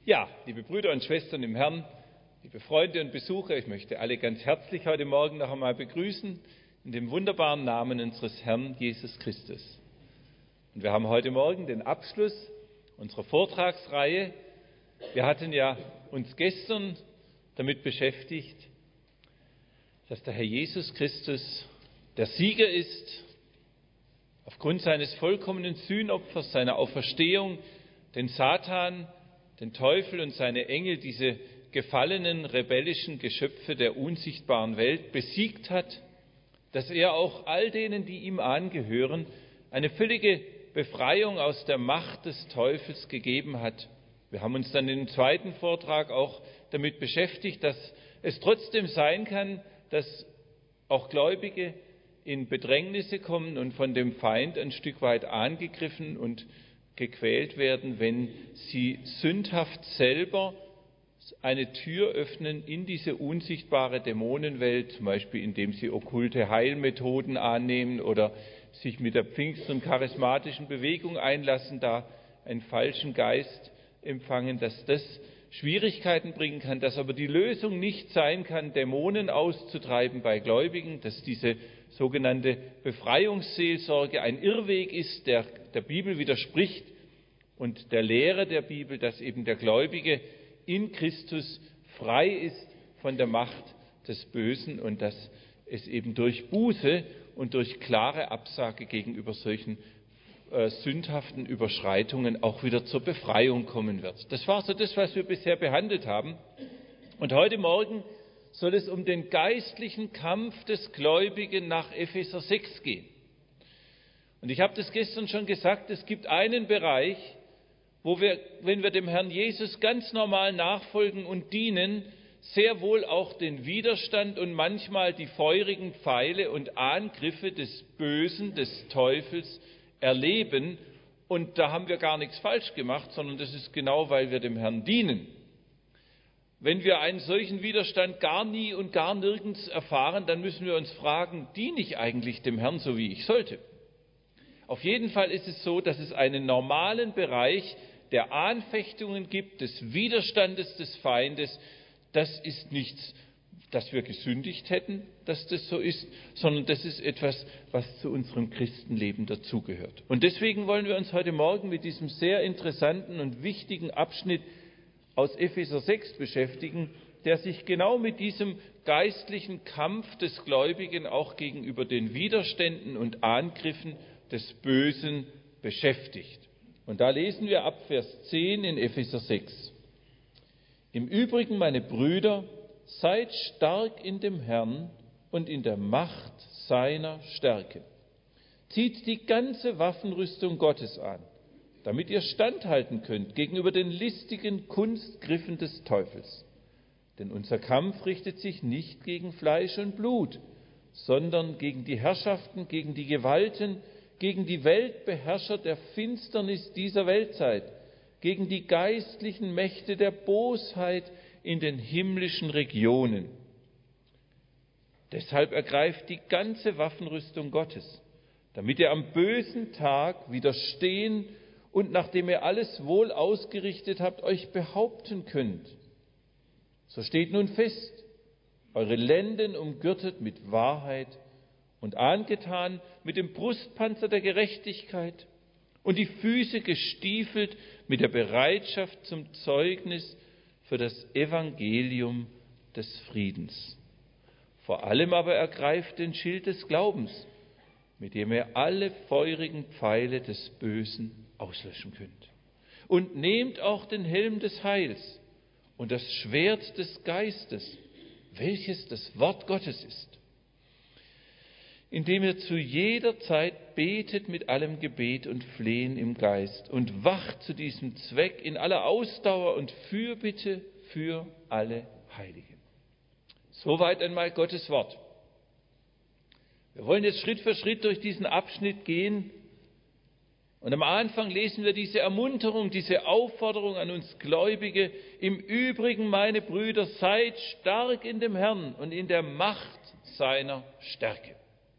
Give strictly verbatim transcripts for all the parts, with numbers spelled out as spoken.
Ja, liebe Brüder und Schwestern im Herrn, liebe Freunde und Besucher, ich möchte alle ganz herzlich heute Morgen noch einmal begrüßen in dem wunderbaren Namen unseres Herrn Jesus Christus. Und wir haben heute Morgen den Abschluss unserer Vortragsreihe. Wir hatten ja uns gestern damit beschäftigt, dass der Herr Jesus Christus der Sieger ist, aufgrund seines vollkommenen Sühnopfers, seiner Auferstehung, den Satan, den Teufel und seine Engel, diese gefallenen, rebellischen Geschöpfe der unsichtbaren Welt besiegt hat, dass er auch all denen, die ihm angehören, eine völlige Befreiung aus der Macht des Teufels gegeben hat. Wir haben uns dann im zweiten Vortrag auch damit beschäftigt, dass es trotzdem sein kann, dass auch Gläubige in Bedrängnisse kommen und von dem Feind ein Stück weit angegriffen und gequält werden, wenn sie sündhaft selber eine Tür öffnen in diese unsichtbare Dämonenwelt, zum Beispiel indem sie okkulte Heilmethoden annehmen oder sich mit der Pfingst- und charismatischen Bewegung einlassen, da einen falschen Geist empfangen, dass das Schwierigkeiten bringen kann, dass aber die Lösung nicht sein kann, Dämonen auszutreiben bei Gläubigen, dass diese sogenannte Befreiungsseelsorge ein Irrweg ist, der der Bibel widerspricht und der Lehre der Bibel, dass eben der Gläubige in Christus frei ist von der Macht des Bösen und dass es eben durch Buße und durch klare Absage gegenüber solchen äh, sündhaften Überschreitungen auch wieder zur Befreiung kommen wird. Das war so das, was wir bisher behandelt haben. Und heute Morgen soll es um den geistlichen Kampf des Gläubigen nach Epheser sechs gehen. Und ich habe das gestern schon gesagt, es gibt einen Bereich, wo wir, wenn wir dem Herrn Jesus ganz normal nachfolgen und dienen, sehr wohl auch den Widerstand und manchmal die feurigen Pfeile und Angriffe des Bösen, des Teufels erleben. Und da haben wir gar nichts falsch gemacht, sondern das ist genau, weil wir dem Herrn dienen. Wenn wir einen solchen Widerstand gar nie und gar nirgends erfahren, dann müssen wir uns fragen, diene ich eigentlich dem Herrn so, wie ich sollte? Auf jeden Fall ist es so, dass es einen normalen Bereich der Anfechtungen gibt, des Widerstandes des Feindes. Das ist nichts, das wir gesündigt hätten, dass das so ist, sondern das ist etwas, was zu unserem Christenleben dazugehört. Und deswegen wollen wir uns heute Morgen mit diesem sehr interessanten und wichtigen Abschnitt aus Epheser sechs beschäftigen, der sich genau mit diesem geistlichen Kampf des Gläubigen auch gegenüber den Widerständen und Angriffen des Bösen beschäftigt. Und da lesen wir ab Vers zehn in Epheser sechs. Im Übrigen, meine Brüder, seid stark in dem Herrn und in der Macht seiner Stärke. Zieht die ganze Waffenrüstung Gottes an, damit ihr standhalten könnt gegenüber den listigen Kunstgriffen des Teufels. Denn unser Kampf richtet sich nicht gegen Fleisch und Blut, sondern gegen die Herrschaften, gegen die Gewalten, gegen die Weltbeherrscher der Finsternis dieser Weltzeit, gegen die geistlichen Mächte der Bosheit in den himmlischen Regionen. Deshalb ergreift die ganze Waffenrüstung Gottes, damit ihr am bösen Tag widerstehen und nachdem ihr alles wohl ausgerichtet habt, euch behaupten könnt. So steht nun fest, eure Lenden umgürtet mit Wahrheit und angetan mit dem Brustpanzer der Gerechtigkeit und die Füße gestiefelt mit der Bereitschaft zum Zeugnis für das Evangelium des Friedens. Vor allem aber ergreift den Schild des Glaubens, mit dem ihr alle feurigen Pfeile des Bösen auslöschen könnt. Und nehmt auch den Helm des Heils und das Schwert des Geistes, welches das Wort Gottes ist, indem ihr zu jeder Zeit betet mit allem Gebet und Flehen im Geist und wacht zu diesem Zweck in aller Ausdauer und Fürbitte für alle Heiligen. Soweit einmal Gottes Wort. Wir wollen jetzt Schritt für Schritt durch diesen Abschnitt gehen. Und am Anfang lesen wir diese Ermunterung, diese Aufforderung an uns Gläubige. Im Übrigen, meine Brüder, seid stark in dem Herrn und in der Macht seiner Stärke.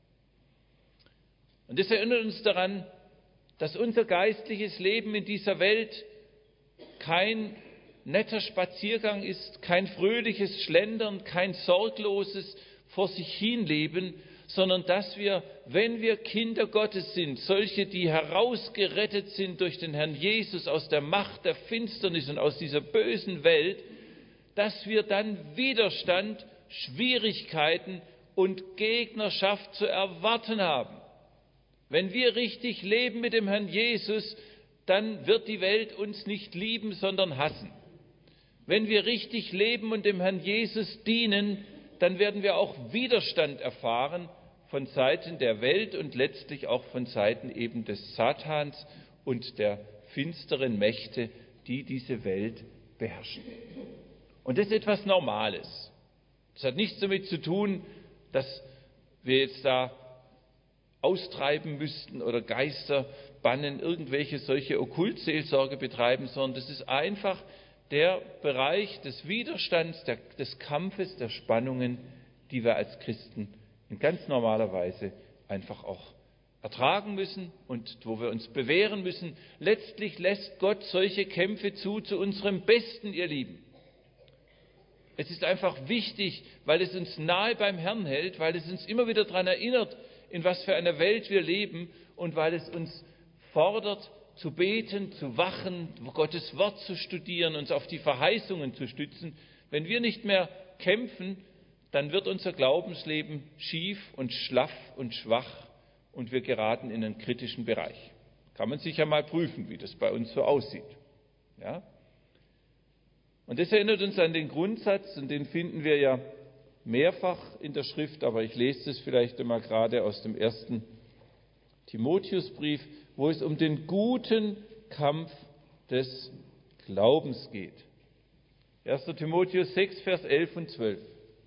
Und das erinnert uns daran, dass unser geistliches Leben in dieser Welt kein netter Spaziergang ist, kein fröhliches Schlendern, kein sorgloses vor sich hinleben, sondern dass wir, wenn wir Kinder Gottes sind, solche, die herausgerettet sind durch den Herrn Jesus aus der Macht der Finsternis und aus dieser bösen Welt, dass wir dann Widerstand, Schwierigkeiten und Gegnerschaft zu erwarten haben. Wenn wir richtig leben mit dem Herrn Jesus, dann wird die Welt uns nicht lieben, sondern hassen. Wenn wir richtig leben und dem Herrn Jesus dienen, dann werden wir auch Widerstand erfahren von Seiten der Welt und letztlich auch von Seiten eben des Satans und der finsteren Mächte, die diese Welt beherrschen. Und das ist etwas Normales. Das hat nichts damit zu tun, dass wir jetzt da austreiben müssten oder Geister bannen, irgendwelche solche Okkultseelsorge betreiben, sondern das ist einfach der Bereich des Widerstands, der, des Kampfes, der Spannungen, die wir als Christen in ganz normaler Weise einfach auch ertragen müssen und wo wir uns bewähren müssen. Letztlich lässt Gott solche Kämpfe zu, zu unserem Besten, ihr Lieben. Es ist einfach wichtig, weil es uns nahe beim Herrn hält, weil es uns immer wieder daran erinnert, in was für einer Welt wir leben und weil es uns fordert, zu beten, zu wachen, Gottes Wort zu studieren, uns auf die Verheißungen zu stützen. Wenn wir nicht mehr kämpfen, dann wird unser Glaubensleben schief und schlaff und schwach und wir geraten in einen kritischen Bereich. Kann man sich ja mal prüfen, wie das bei uns so aussieht. Ja? Und das erinnert uns an den Grundsatz, und den finden wir ja mehrfach in der Schrift, aber ich lese das vielleicht einmal gerade aus dem ersten Timotheusbrief, wo es um den guten Kampf des Glaubens geht. erster Timotheus sechs, Vers elf und zwölf.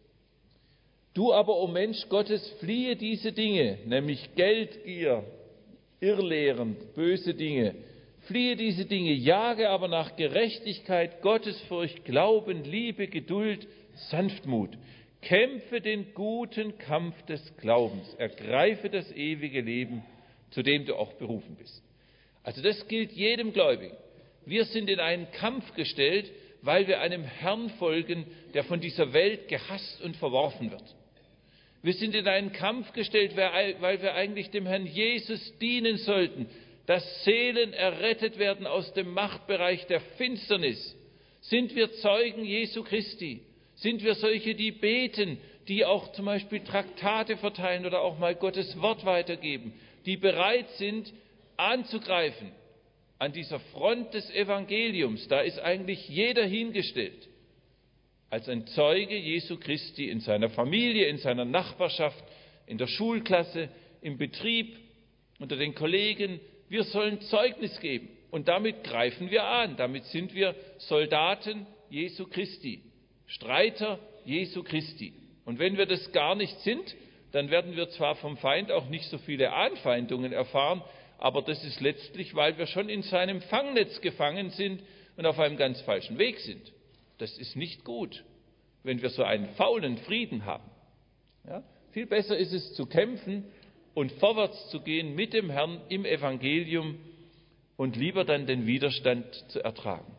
Du aber, o Mensch Gottes, fliehe diese Dinge, nämlich Geldgier, Irrlehren, böse Dinge. Fliehe diese Dinge, jage aber nach Gerechtigkeit, Gottesfurcht, Glauben, Liebe, Geduld, Sanftmut. Kämpfe den guten Kampf des Glaubens, ergreife das ewige Leben, zu dem du auch berufen bist. Also das gilt jedem Gläubigen. Wir sind in einen Kampf gestellt, weil wir einem Herrn folgen, der von dieser Welt gehasst und verworfen wird. Wir sind in einen Kampf gestellt, weil wir eigentlich dem Herrn Jesus dienen sollten, dass Seelen errettet werden aus dem Machtbereich der Finsternis. Sind wir Zeugen Jesu Christi? Sind wir solche, die beten, die auch zum Beispiel Traktate verteilen oder auch mal Gottes Wort weitergeben, die bereit sind, anzugreifen an dieser Front des Evangeliums? Da ist eigentlich jeder hingestellt als ein Zeuge Jesu Christi in seiner Familie, in seiner Nachbarschaft, in der Schulklasse, im Betrieb, unter den Kollegen. Wir sollen Zeugnis geben und damit greifen wir an. Damit sind wir Soldaten Jesu Christi, Streiter Jesu Christi. Und wenn wir das gar nicht sind, dann werden wir zwar vom Feind auch nicht so viele Anfeindungen erfahren, aber das ist letztlich, weil wir schon in seinem Fangnetz gefangen sind und auf einem ganz falschen Weg sind. Das ist nicht gut, wenn wir so einen faulen Frieden haben. Ja? Viel besser ist es zu kämpfen und vorwärts zu gehen mit dem Herrn im Evangelium und lieber dann den Widerstand zu ertragen.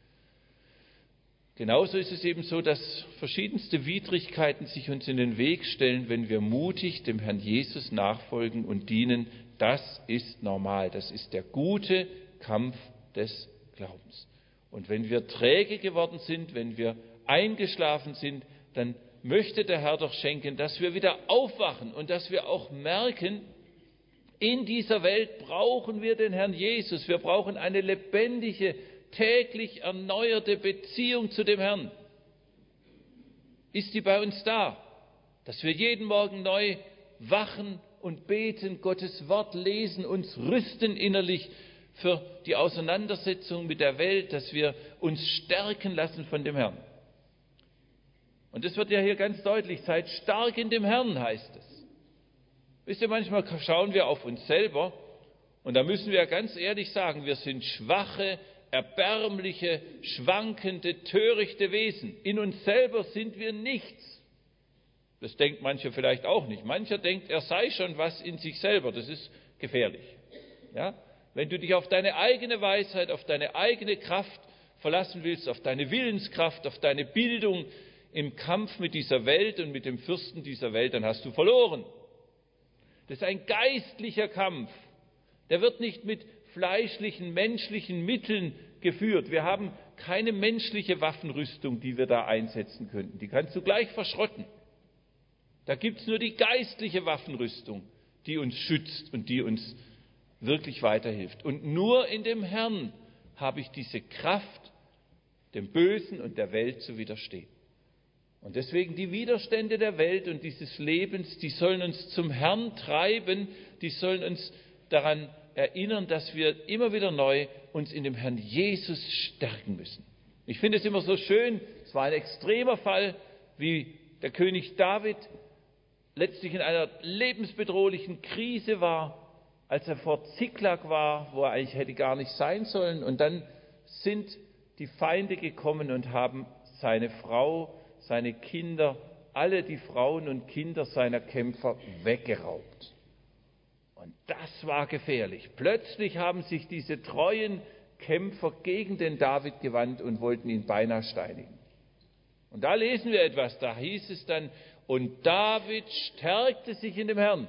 Genauso ist es eben so, dass verschiedenste Widrigkeiten sich uns in den Weg stellen, wenn wir mutig dem Herrn Jesus nachfolgen und dienen. Das ist normal. Das ist der gute Kampf des Glaubens. Und wenn wir träge geworden sind, wenn wir eingeschlafen sind, dann möchte der Herr doch schenken, dass wir wieder aufwachen und dass wir auch merken, in dieser Welt brauchen wir den Herrn Jesus. Wir brauchen eine lebendige, täglich erneuerte Beziehung zu dem Herrn. Ist die bei uns da? Dass wir jeden Morgen neu wachen und beten, Gottes Wort lesen, uns rüsten innerlich für die Auseinandersetzung mit der Welt, dass wir uns stärken lassen von dem Herrn. Und das wird ja hier ganz deutlich, seid stark in dem Herrn, heißt es. Wisst ihr, manchmal schauen wir auf uns selber und da müssen wir ja ganz ehrlich sagen, wir sind schwache, erbärmliche, schwankende, törichte Wesen. In uns selber sind wir nichts. Das denkt mancher vielleicht auch nicht. Mancher denkt, er sei schon was in sich selber. Das ist gefährlich. Ja? Wenn du dich auf deine eigene Weisheit, auf deine eigene Kraft verlassen willst, auf deine Willenskraft, auf deine Bildung im Kampf mit dieser Welt und mit dem Fürsten dieser Welt, dann hast du verloren. Das ist ein geistlicher Kampf. Der wird nicht mit fleischlichen, menschlichen Mitteln geführt. Wir haben keine menschliche Waffenrüstung, die wir da einsetzen könnten. Die kannst du gleich verschrotten. Da gibt es nur die geistliche Waffenrüstung, die uns schützt und die uns wirklich weiterhilft. Und nur in dem Herrn habe ich diese Kraft, dem Bösen und der Welt zu widerstehen. Und deswegen die Widerstände der Welt und dieses Lebens, die sollen uns zum Herrn treiben, die sollen uns daran erinnern, dass wir immer wieder neu uns in dem Herrn Jesus stärken müssen. Ich finde es immer so schön, es war ein extremer Fall, wie der König David letztlich in einer lebensbedrohlichen Krise war, als er vor Ziklag war, wo er eigentlich hätte gar nicht sein sollen. Und dann sind die Feinde gekommen und haben seine Frau, seine Kinder, alle die Frauen und Kinder seiner Kämpfer weggeraubt. Und das war gefährlich. Plötzlich haben sich diese treuen Kämpfer gegen den David gewandt und wollten ihn beinahe steinigen. Und da lesen wir etwas, da hieß es dann, und David stärkte sich in dem Herrn.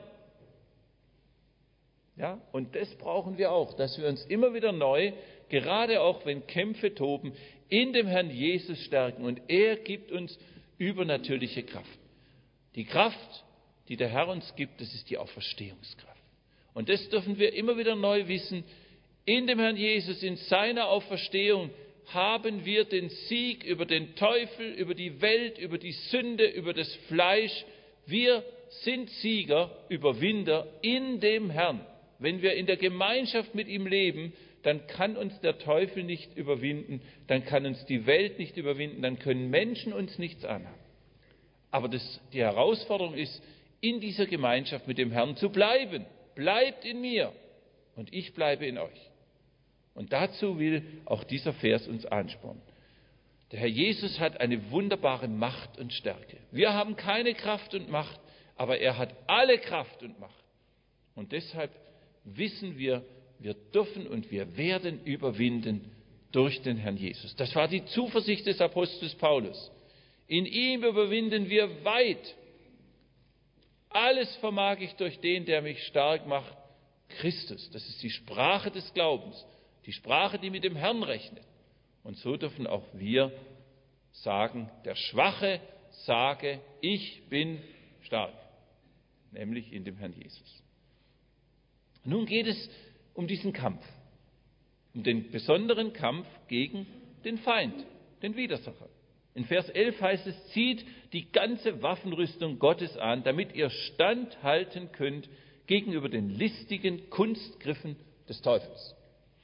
Ja, und das brauchen wir auch, dass wir uns immer wieder neu, gerade auch wenn Kämpfe toben, in dem Herrn Jesus stärken. Und er gibt uns übernatürliche Kraft. Die Kraft, die der Herr uns gibt, das ist die Auferstehungskraft. Und das dürfen wir immer wieder neu wissen. In dem Herrn Jesus, in seiner Auferstehung, haben wir den Sieg über den Teufel, über die Welt, über die Sünde, über das Fleisch. Wir sind Sieger, Überwinder in dem Herrn. Wenn wir in der Gemeinschaft mit ihm leben, dann kann uns der Teufel nicht überwinden, dann kann uns die Welt nicht überwinden, dann können Menschen uns nichts anhaben. Aber das, die Herausforderung ist, in dieser Gemeinschaft mit dem Herrn zu bleiben. Bleibt in mir und ich bleibe in euch. Und dazu will auch dieser Vers uns anspornen. Der Herr Jesus hat eine wunderbare Macht und Stärke. Wir haben keine Kraft und Macht, aber er hat alle Kraft und Macht. Und deshalb wissen wir, wir dürfen und wir werden überwinden durch den Herrn Jesus. Das war die Zuversicht des Apostels Paulus. In ihm überwinden wir weit. Alles vermag ich durch den, der mich stark macht, Christus. Das ist die Sprache des Glaubens, die Sprache, die mit dem Herrn rechnet. Und so dürfen auch wir sagen, der Schwache sage, ich bin stark, nämlich in dem Herrn Jesus. Nun geht es um diesen Kampf, um den besonderen Kampf gegen den Feind, den Widersacher. In Vers elf heißt es, zieht die ganze Waffenrüstung Gottes an, damit ihr standhalten könnt gegenüber den listigen Kunstgriffen des Teufels.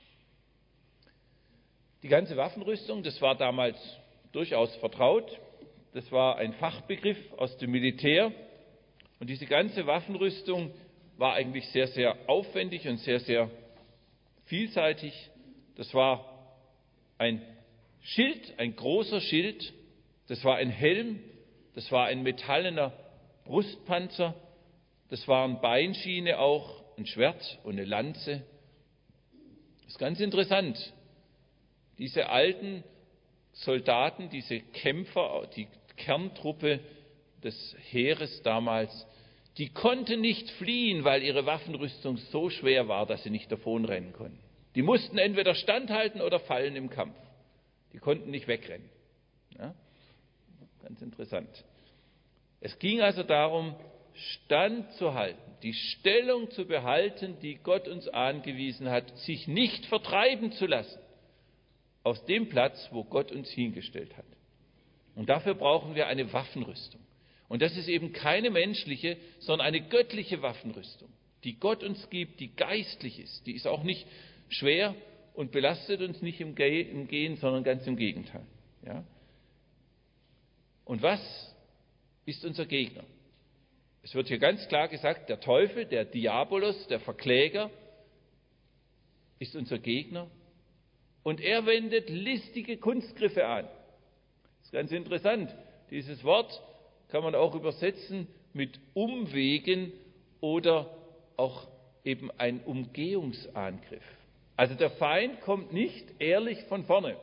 Die ganze Waffenrüstung, das war damals durchaus vertraut, das war ein Fachbegriff aus dem Militär und diese ganze Waffenrüstung war eigentlich sehr, sehr aufwendig und sehr, sehr vielseitig. Das war ein Schild, ein großer Schild, das war ein Helm, das war ein metallener Brustpanzer, das waren Beinschiene auch, ein Schwert und eine Lanze. Das ist ganz interessant. Diese alten Soldaten, diese Kämpfer, die Kerntruppe des Heeres damals, die konnten nicht fliehen, weil ihre Waffenrüstung so schwer war, dass sie nicht davonrennen konnten. Die mussten entweder standhalten oder fallen im Kampf. Die konnten nicht wegrennen. Ja? Ganz interessant. Es ging also darum, Stand zu halten, die Stellung zu behalten, die Gott uns angewiesen hat, sich nicht vertreiben zu lassen aus dem Platz, wo Gott uns hingestellt hat. Und dafür brauchen wir eine Waffenrüstung. Und das ist eben keine menschliche, sondern eine göttliche Waffenrüstung, die Gott uns gibt, die geistlich ist. Die ist auch nicht schwer und belastet uns nicht im Gehen, sondern ganz im Gegenteil. Ja? Und was ist unser Gegner? Es wird hier ganz klar gesagt, der Teufel, der Diabolos, der Verkläger, ist unser Gegner. Und er wendet listige Kunstgriffe an. Das ist ganz interessant. Dieses Wort kann man auch übersetzen mit Umwegen oder auch eben ein Umgehungsangriff. Also der Feind kommt nicht ehrlich von vorne.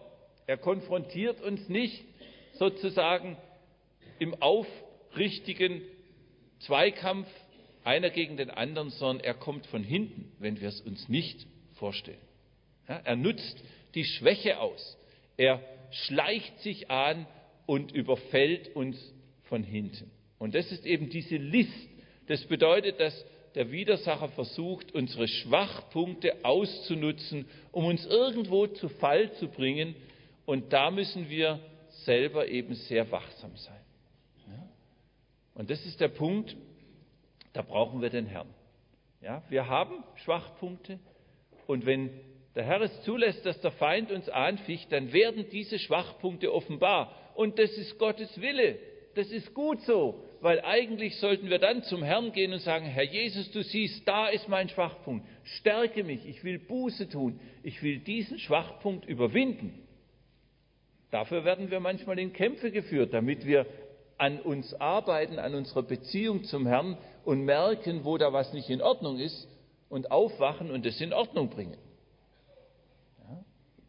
Er konfrontiert uns nicht sozusagen im aufrichtigen Zweikampf einer gegen den anderen, sondern er kommt von hinten, wenn wir es uns nicht vorstellen. Ja, er nutzt die Schwäche aus. Er schleicht sich an und überfällt uns von hinten. Und das ist eben diese List. Das bedeutet, dass der Widersacher versucht, unsere Schwachpunkte auszunutzen, um uns irgendwo zu Fall zu bringen. Und da müssen wir selber eben sehr wachsam sein. Ja? Und das ist der Punkt, da brauchen wir den Herrn. Ja? Wir haben Schwachpunkte und wenn der Herr es zulässt, dass der Feind uns anficht, dann werden diese Schwachpunkte offenbar. Und das ist Gottes Wille. Das ist gut so, weil eigentlich sollten wir dann zum Herrn gehen und sagen, Herr Jesus, du siehst, da ist mein Schwachpunkt. Stärke mich, ich will Buße tun. Ich will diesen Schwachpunkt überwinden. Dafür werden wir manchmal in Kämpfe geführt, damit wir an uns arbeiten, an unserer Beziehung zum Herrn und merken, wo da was nicht in Ordnung ist und aufwachen und es in Ordnung bringen. Ja.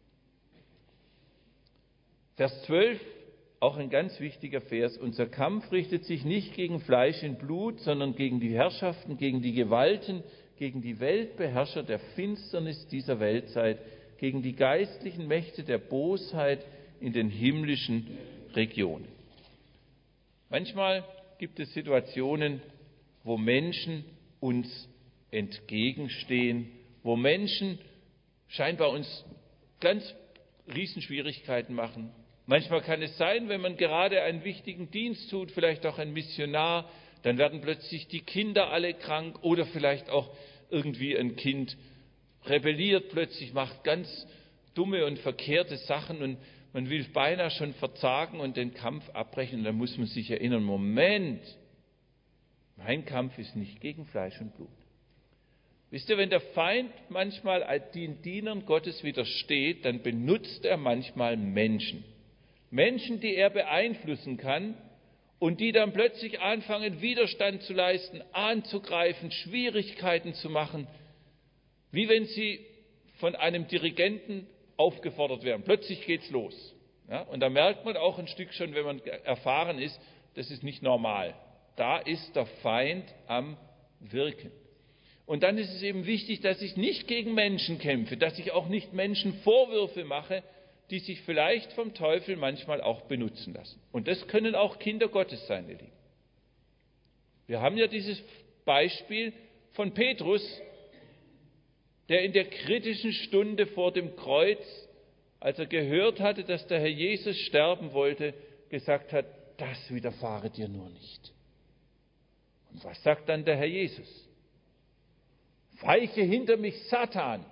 Vers zwölf, auch ein ganz wichtiger Vers. Unser Kampf richtet sich nicht gegen Fleisch und Blut, sondern gegen die Herrschaften, gegen die Gewalten, gegen die Weltbeherrscher der Finsternis dieser Weltzeit, gegen die geistlichen Mächte der Bosheit in den himmlischen Regionen. Manchmal gibt es Situationen, wo Menschen uns entgegenstehen, wo Menschen scheinbar uns ganz Riesenschwierigkeiten machen. Manchmal kann es sein, wenn man gerade einen wichtigen Dienst tut, vielleicht auch ein Missionar, dann werden plötzlich die Kinder alle krank oder vielleicht auch irgendwie ein Kind rebelliert plötzlich, macht ganz dumme und verkehrte Sachen und man will beinahe schon verzagen und den Kampf abbrechen. Und dann muss man sich erinnern, Moment, mein Kampf ist nicht gegen Fleisch und Blut. Wisst ihr, wenn der Feind manchmal den Dienern Gottes widersteht, dann benutzt er manchmal Menschen. Menschen, die er beeinflussen kann und die dann plötzlich anfangen, Widerstand zu leisten, anzugreifen, Schwierigkeiten zu machen, wie wenn sie von einem Dirigenten aufgefordert werden. Plötzlich geht's los. Ja, und da merkt man auch ein Stück schon, wenn man erfahren ist, das ist nicht normal. Da ist der Feind am Wirken. Und dann ist es eben wichtig, dass ich nicht gegen Menschen kämpfe, dass ich auch nicht Menschen Vorwürfe mache, die sich vielleicht vom Teufel manchmal auch benutzen lassen. Und das können auch Kinder Gottes sein, ihr Lieben. Wir haben ja dieses Beispiel von Petrus, der in der kritischen Stunde vor dem Kreuz, als er gehört hatte, dass der Herr Jesus sterben wollte, gesagt hat, das widerfahre dir nur nicht. Und was sagt dann der Herr Jesus? Weiche hinter mich, Satan.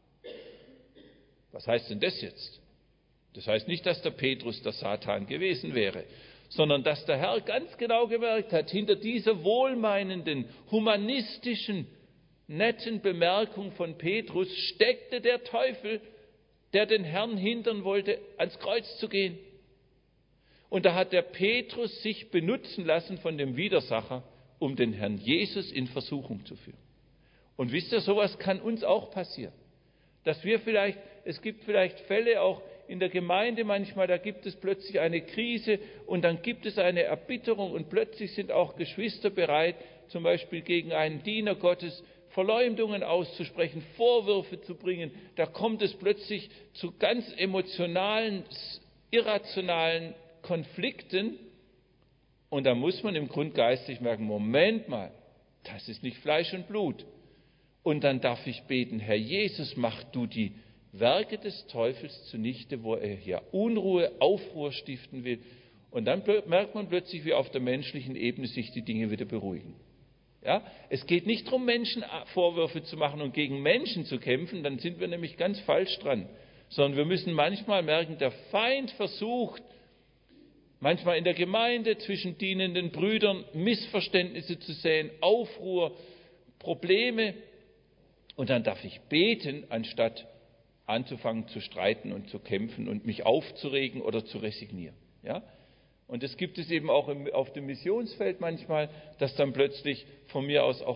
Was heißt denn das jetzt? Das heißt nicht, dass der Petrus der Satan gewesen wäre, sondern dass der Herr ganz genau gemerkt hat, hinter dieser wohlmeinenden, humanistischen, netten Bemerkung von Petrus steckte der Teufel, der den Herrn hindern wollte, ans Kreuz zu gehen. Und da hat der Petrus sich benutzen lassen von dem Widersacher, um den Herrn Jesus in Versuchung zu führen. Und wisst ihr, sowas kann uns auch passieren. Dass wir vielleicht, es gibt vielleicht Fälle auch in der Gemeinde manchmal, da gibt es plötzlich eine Krise und dann gibt es eine Erbitterung und plötzlich sind auch Geschwister bereit, zum Beispiel gegen einen Diener Gottes Verleumdungen auszusprechen, Vorwürfe zu bringen. Da kommt es plötzlich zu ganz emotionalen, irrationalen Konflikten und da muss man im Grund geistig merken, Moment mal, das ist nicht Fleisch und Blut. Und dann darf ich beten, Herr Jesus, mach du die Werke des Teufels zunichte, wo er hier Unruhe, Aufruhr stiften will. Und dann merkt man plötzlich, wie auf der menschlichen Ebene sich die Dinge wieder beruhigen. Ja? Es geht nicht darum, Menschen Vorwürfe zu machen und gegen Menschen zu kämpfen, dann sind wir nämlich ganz falsch dran. Sondern wir müssen manchmal merken, der Feind versucht, manchmal in der Gemeinde zwischen dienenden Brüdern Missverständnisse zu säen, Aufruhr, Probleme. Und dann darf ich beten, anstatt anzufangen zu streiten und zu kämpfen und mich aufzuregen oder zu resignieren. Ja? Und das gibt es eben auch im, auf dem Missionsfeld manchmal, dass dann plötzlich von mir aus auch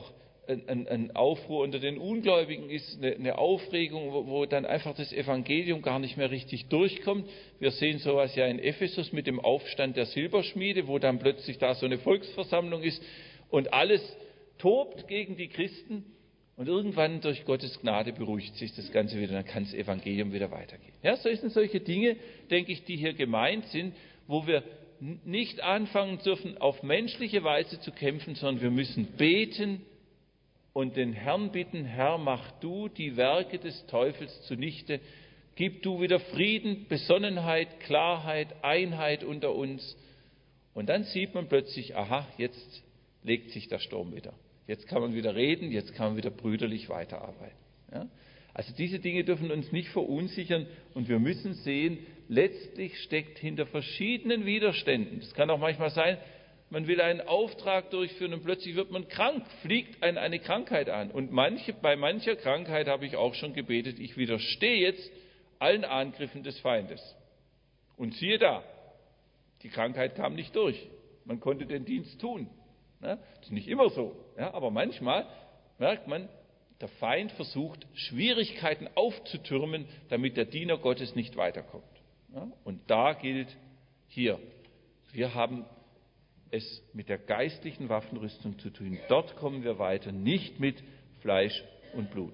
ein, ein Aufruhr unter den Ungläubigen ist, eine, eine Aufregung, wo, wo dann einfach das Evangelium gar nicht mehr richtig durchkommt. Wir sehen sowas ja in Ephesus mit dem Aufstand der Silberschmiede, wo dann plötzlich da so eine Volksversammlung ist und alles tobt gegen die Christen. Und irgendwann durch Gottes Gnade beruhigt sich das Ganze wieder, dann kann das Evangelium wieder weitergehen. Ja, so sind solche Dinge, denke ich, die hier gemeint sind, wo wir nicht anfangen dürfen, auf menschliche Weise zu kämpfen, sondern wir müssen beten und den Herrn bitten: Herr, mach du die Werke des Teufels zunichte, gib du wieder Frieden, Besonnenheit, Klarheit, Einheit unter uns. Und dann sieht man plötzlich, aha, jetzt legt sich der Sturm wieder. Jetzt kann man wieder reden, jetzt kann man wieder brüderlich weiterarbeiten. Ja? Also diese Dinge dürfen uns nicht verunsichern und wir müssen sehen, letztlich steckt hinter verschiedenen Widerständen. Es kann auch manchmal sein, man will einen Auftrag durchführen und plötzlich wird man krank, fliegt einen eine Krankheit an. Und manche, bei mancher Krankheit habe ich auch schon gebetet, ich widerstehe jetzt allen Angriffen des Feindes. Und siehe da, die Krankheit kam nicht durch. Man konnte den Dienst tun. Das ist nicht immer so, ja, aber manchmal merkt man, der Feind versucht, Schwierigkeiten aufzutürmen, damit der Diener Gottes nicht weiterkommt. Ja, und da gilt hier, wir haben es mit der geistlichen Waffenrüstung zu tun. Dort kommen wir weiter, nicht mit Fleisch und Blut.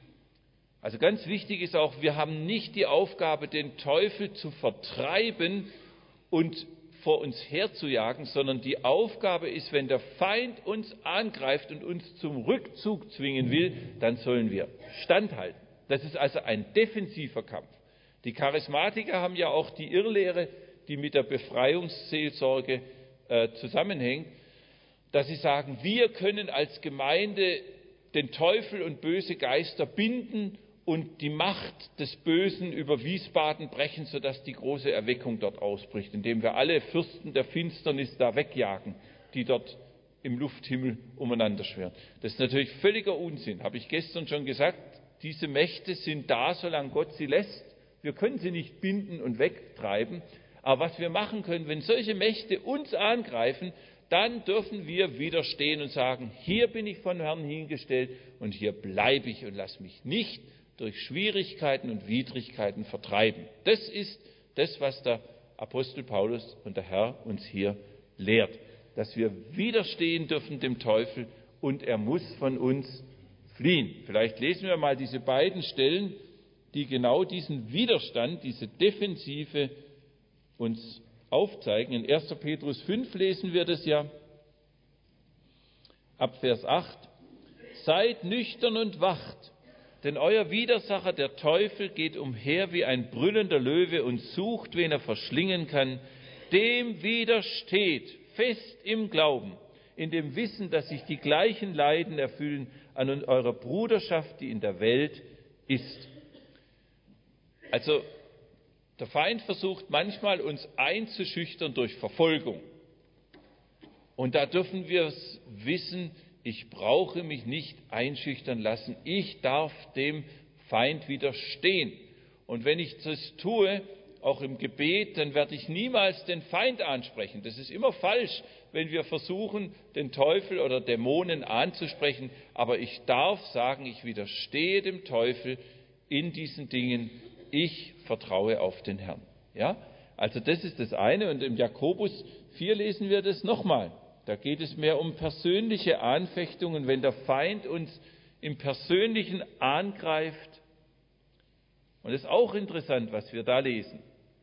Also ganz wichtig ist auch, wir haben nicht die Aufgabe, den Teufel zu vertreiben und vor uns herzujagen, sondern die Aufgabe ist, wenn der Feind uns angreift und uns zum Rückzug zwingen will, dann sollen wir standhalten. Das ist also ein defensiver Kampf. Die Charismatiker haben ja auch die Irrlehre, die mit der Befreiungsseelsorge äh, zusammenhängt, dass sie sagen, wir können als Gemeinde den Teufel und böse Geister binden und die Macht des Bösen über Wiesbaden brechen, sodass die große Erweckung dort ausbricht, indem wir alle Fürsten der Finsternis da wegjagen, die dort im Lufthimmel umeinander schwirren. Das ist natürlich völliger Unsinn, habe ich gestern schon gesagt. Diese Mächte sind da, solange Gott sie lässt. Wir können sie nicht binden und wegtreiben. Aber was wir machen können, wenn solche Mächte uns angreifen, dann dürfen wir widerstehen und sagen, hier bin ich von Herrn hingestellt und hier bleibe ich und lass mich nicht durch Schwierigkeiten und Widrigkeiten vertreiben. Das ist das, was der Apostel Paulus und der Herr uns hier lehrt, dass wir widerstehen dürfen dem Teufel und er muss von uns fliehen. Vielleicht lesen wir mal diese beiden Stellen, die genau diesen Widerstand, diese Defensive uns aufzeigen. In erster Petrus fünf lesen wir das ja, ab Vers acht. Seid nüchtern und wacht, denn euer Widersacher, der Teufel, geht umher wie ein brüllender Löwe und sucht, wen er verschlingen kann. Dem widersteht, fest im Glauben, in dem Wissen, dass sich die gleichen Leiden erfüllen an eurer Bruderschaft, die in der Welt ist. Also, der Feind versucht manchmal, uns einzuschüchtern durch Verfolgung. Und da dürfen wir wissen, ich brauche mich nicht einschüchtern lassen. Ich darf dem Feind widerstehen. Und wenn ich das tue, auch im Gebet, dann werde ich niemals den Feind ansprechen. Das ist immer falsch, wenn wir versuchen, den Teufel oder Dämonen anzusprechen. Aber ich darf sagen, ich widerstehe dem Teufel in diesen Dingen. Ich vertraue auf den Herrn. Ja? Also das ist das eine. Und im Jakobus vier lesen wir das nochmal. Da geht es mehr um persönliche Anfechtungen, wenn der Feind uns im Persönlichen angreift. Und es ist auch interessant, was wir da lesen.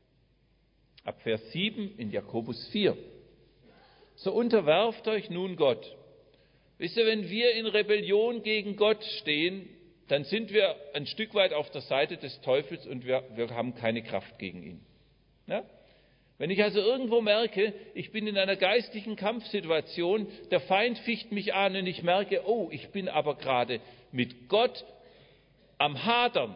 Ab Vers sieben in Jakobus vier. So unterwerft euch nun Gott. Wisst ihr, wenn wir in Rebellion gegen Gott stehen, dann sind wir ein Stück weit auf der Seite des Teufels und wir, wir haben keine Kraft gegen ihn. Ja? Wenn ich also irgendwo merke, ich bin in einer geistlichen Kampfsituation, der Feind ficht mich an und ich merke, oh, ich bin aber gerade mit Gott am Hadern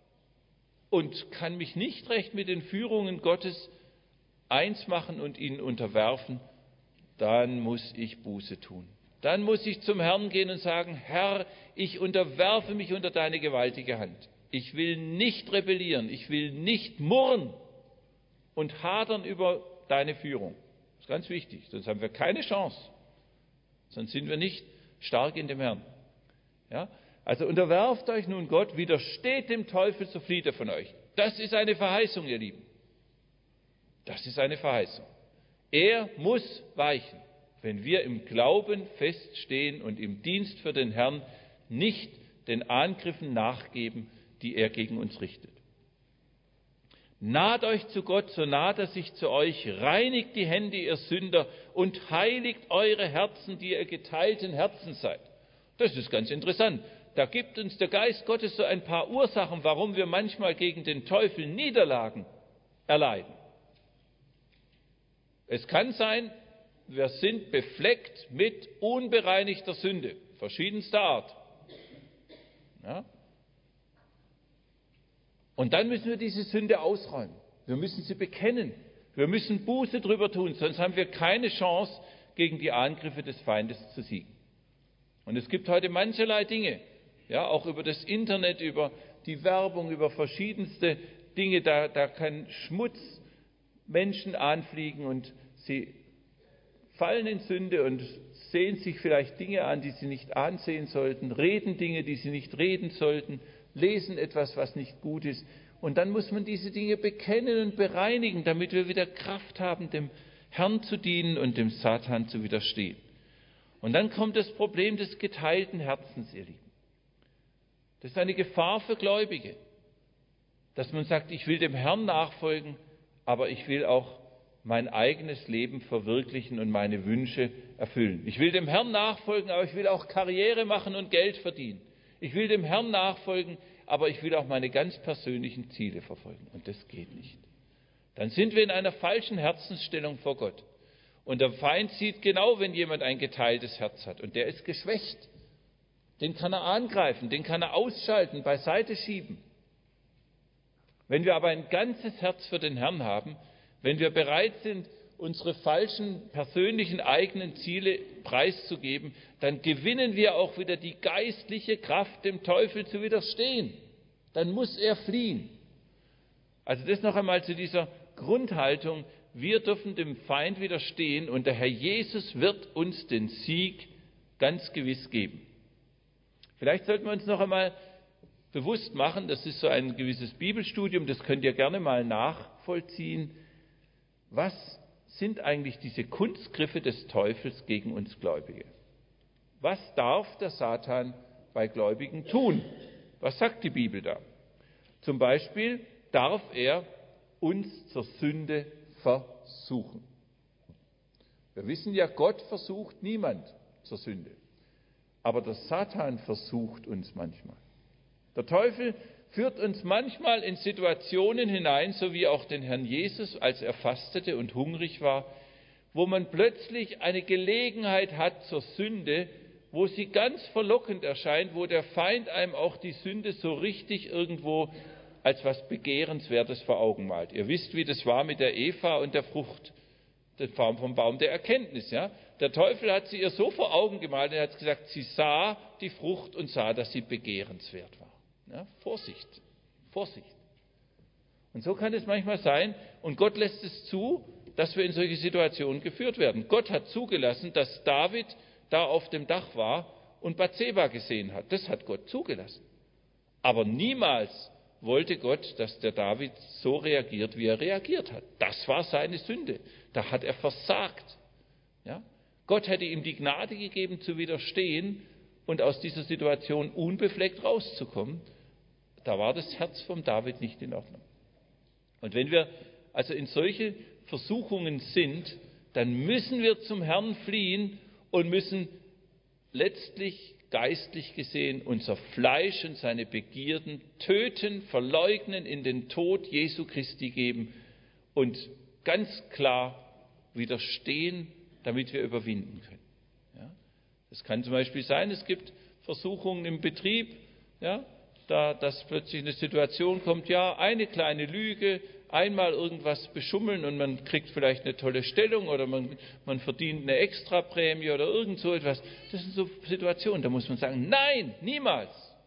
und kann mich nicht recht mit den Führungen Gottes eins machen und ihnen unterwerfen, dann muss ich Buße tun. Dann muss ich zum Herrn gehen und sagen, Herr, ich unterwerfe mich unter deine gewaltige Hand. Ich will nicht rebellieren, ich will nicht murren und hadern über deine Führung. Das ist ganz wichtig, sonst haben wir keine Chance. Sonst sind wir nicht stark in dem Herrn. Ja? Also unterwerft euch nun Gott, widersteht dem Teufel, so flieht er von euch. Das ist eine Verheißung, ihr Lieben. Das ist eine Verheißung. Er muss weichen, wenn wir im Glauben feststehen und im Dienst für den Herrn nicht den Angriffen nachgeben, die er gegen uns richtet. Naht euch zu Gott, so naht er sich zu euch, reinigt die Hände, ihr Sünder, und heiligt eure Herzen, die ihr geteilten Herzen seid. Das ist ganz interessant. Da gibt uns der Geist Gottes so ein paar Ursachen, warum wir manchmal gegen den Teufel Niederlagen erleiden. Es kann sein, wir sind befleckt mit unbereinigter Sünde, verschiedenster Art. Ja? Und dann müssen wir diese Sünde ausräumen. Wir müssen sie bekennen. Wir müssen Buße drüber tun, sonst haben wir keine Chance, gegen die Angriffe des Feindes zu siegen. Und es gibt heute mancherlei Dinge, ja, auch über das Internet, über die Werbung, über verschiedenste Dinge, da, da kann Schmutz Menschen anfliegen und sie fallen in Sünde und sehen sich vielleicht Dinge an, die sie nicht ansehen sollten, reden Dinge, die sie nicht reden sollten, lesen etwas, was nicht gut ist. Und dann muss man diese Dinge bekennen und bereinigen, damit wir wieder Kraft haben, dem Herrn zu dienen und dem Satan zu widerstehen. Und dann kommt das Problem des geteilten Herzens, ihr Lieben. Das ist eine Gefahr für Gläubige, dass man sagt, ich will dem Herrn nachfolgen, aber ich will auch mein eigenes Leben verwirklichen und meine Wünsche erfüllen. Ich will dem Herrn nachfolgen, aber ich will auch Karriere machen und Geld verdienen. Ich will dem Herrn nachfolgen, aber ich will auch meine ganz persönlichen Ziele verfolgen. Und das geht nicht. Dann sind wir in einer falschen Herzensstellung vor Gott. Und der Feind sieht genau, wenn jemand ein geteiltes Herz hat. Und der ist geschwächt. Den kann er angreifen, den kann er ausschalten, beiseite schieben. Wenn wir aber ein ganzes Herz für den Herrn haben, wenn wir bereit sind, unsere falschen, persönlichen, eigenen Ziele preiszugeben, dann gewinnen wir auch wieder die geistliche Kraft, dem Teufel zu widerstehen. Dann muss er fliehen. Also das noch einmal zu dieser Grundhaltung, wir dürfen dem Feind widerstehen und der Herr Jesus wird uns den Sieg ganz gewiss geben. Vielleicht sollten wir uns noch einmal bewusst machen, das ist so ein gewisses Bibelstudium, das könnt ihr gerne mal nachvollziehen. Was sind eigentlich diese Kunstgriffe des Teufels gegen uns Gläubige? Was darf der Satan bei Gläubigen tun? Was sagt die Bibel da? Zum Beispiel darf er uns zur Sünde versuchen. Wir wissen ja, Gott versucht niemand zur Sünde. Aber der Satan versucht uns manchmal. Der Teufel führt uns manchmal in Situationen hinein, so wie auch den Herrn Jesus, als er fastete und hungrig war, wo man plötzlich eine Gelegenheit hat zur Sünde, wo sie ganz verlockend erscheint, wo der Feind einem auch die Sünde so richtig irgendwo als was Begehrenswertes vor Augen malt. Ihr wisst, wie das war mit der Eva und der Frucht vom Baum der Erkenntnis. Ja? Der Teufel hat sie ihr so vor Augen gemalt, er hat gesagt, sie sah die Frucht und sah, dass sie begehrenswert war. Ja? Vorsicht, Vorsicht. Und so kann es manchmal sein, und Gott lässt es zu, dass wir in solche Situationen geführt werden. Gott hat zugelassen, dass David da auf dem Dach war und Bathseba gesehen hat. Das hat Gott zugelassen. Aber niemals wollte Gott, dass der David so reagiert, wie er reagiert hat. Das war seine Sünde. Da hat er versagt. Ja? Gott hätte ihm die Gnade gegeben, zu widerstehen und aus dieser Situation unbefleckt rauszukommen. Da war das Herz vom David nicht in Ordnung. Und wenn wir also in solche Versuchungen sind, dann müssen wir zum Herrn fliehen und müssen letztlich geistlich gesehen unser Fleisch und seine Begierden töten, verleugnen, in den Tod Jesu Christi geben und ganz klar widerstehen, damit wir überwinden können. Ja? Es kann zum Beispiel sein, es gibt Versuchungen im Betrieb, ja, da, dass plötzlich eine Situation kommt, ja, eine kleine Lüge, einmal irgendwas beschummeln und man kriegt vielleicht eine tolle Stellung oder man, man verdient eine Extraprämie oder irgend so etwas. Das sind so Situationen, da muss man sagen, nein, niemals.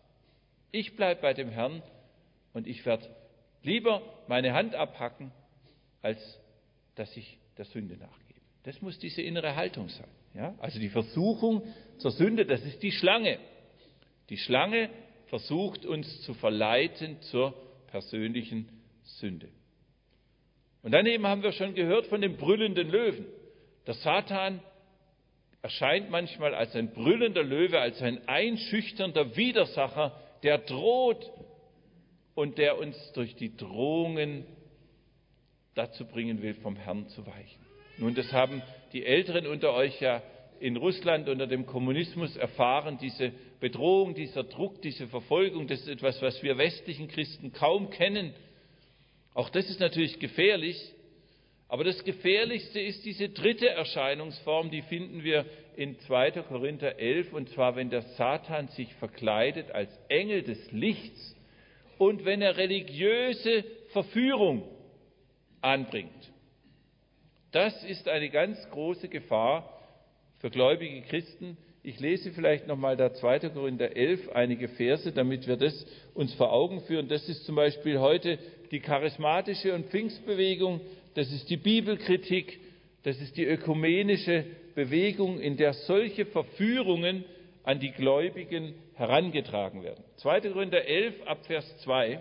Ich bleibe bei dem Herrn und ich werde lieber meine Hand abhacken, als dass ich der Sünde nachgebe. Das muss diese innere Haltung sein. Ja? Also die Versuchung zur Sünde, das ist die Schlange. Die Schlange versucht uns zu verleiten zur persönlichen Sünde. Und daneben haben wir schon gehört von dem brüllenden Löwen. Der Satan erscheint manchmal als ein brüllender Löwe, als ein einschüchternder Widersacher, der droht und der uns durch die Drohungen dazu bringen will, vom Herrn zu weichen. Nun, das haben die Älteren unter euch ja in Russland unter dem Kommunismus erfahren, diese Bedrohung, dieser Druck, diese Verfolgung, das ist etwas, was wir westlichen Christen kaum kennen. Auch das ist natürlich gefährlich, aber das Gefährlichste ist diese dritte Erscheinungsform, die finden wir in zweiter Korinther elf, und zwar, wenn der Satan sich verkleidet als Engel des Lichts und wenn er religiöse Verführung anbringt. Das ist eine ganz große Gefahr für gläubige Christen. Ich lese vielleicht nochmal da zweiter Korinther elf einige Verse, damit wir das uns vor Augen führen. Das ist zum Beispiel heute die charismatische und Pfingstbewegung, das ist die Bibelkritik, das ist die ökumenische Bewegung, in der solche Verführungen an die Gläubigen herangetragen werden. zweiter Korinther elf ab Vers zwei.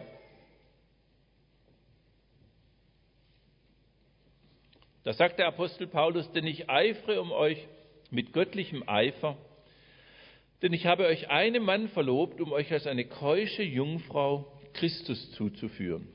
Da sagt der Apostel Paulus, denn ich eifere um euch mit göttlichem Eifer, denn ich habe euch einem Mann verlobt, um euch als eine keusche Jungfrau Christus zuzuführen.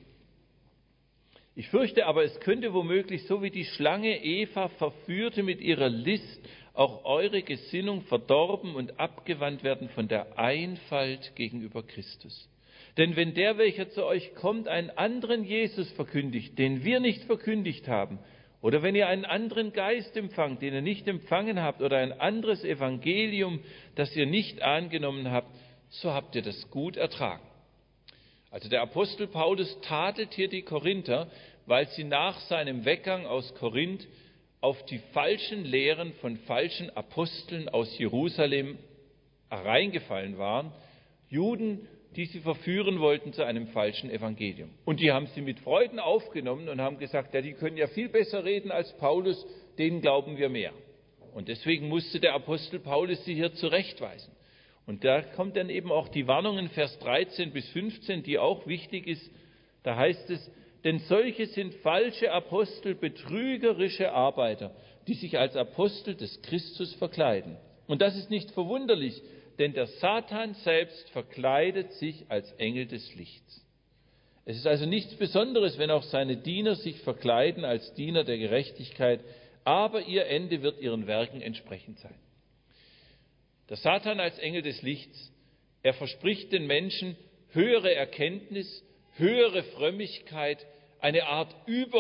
Ich fürchte aber, es könnte womöglich, so wie die Schlange Eva verführte mit ihrer List, auch eure Gesinnung verdorben und abgewandt werden von der Einfalt gegenüber Christus. Denn wenn der, welcher zu euch kommt, einen anderen Jesus verkündigt, den wir nicht verkündigt haben, oder wenn ihr einen anderen Geist empfangt, den ihr nicht empfangen habt, oder ein anderes Evangelium, das ihr nicht angenommen habt, so habt ihr das gut ertragen. Also der Apostel Paulus tadelt hier die Korinther, weil sie nach seinem Weggang aus Korinth auf die falschen Lehren von falschen Aposteln aus Jerusalem hereingefallen waren, Juden, die sie verführen wollten zu einem falschen Evangelium. Und die haben sie mit Freuden aufgenommen und haben gesagt, ja, die können ja viel besser reden als Paulus, denen glauben wir mehr. Und deswegen musste der Apostel Paulus sie hier zurechtweisen. Und da kommt dann eben auch die Warnung in Vers dreizehn bis fünfzehn, die auch wichtig ist. Da heißt es, denn solche sind falsche Apostel, betrügerische Arbeiter, die sich als Apostel des Christus verkleiden. Und das ist nicht verwunderlich, denn der Satan selbst verkleidet sich als Engel des Lichts. Es ist also nichts Besonderes, wenn auch seine Diener sich verkleiden als Diener der Gerechtigkeit, aber ihr Ende wird ihren Werken entsprechend sein. Der Satan als Engel des Lichts, er verspricht den Menschen höhere Erkenntnis, höhere Frömmigkeit, eine Art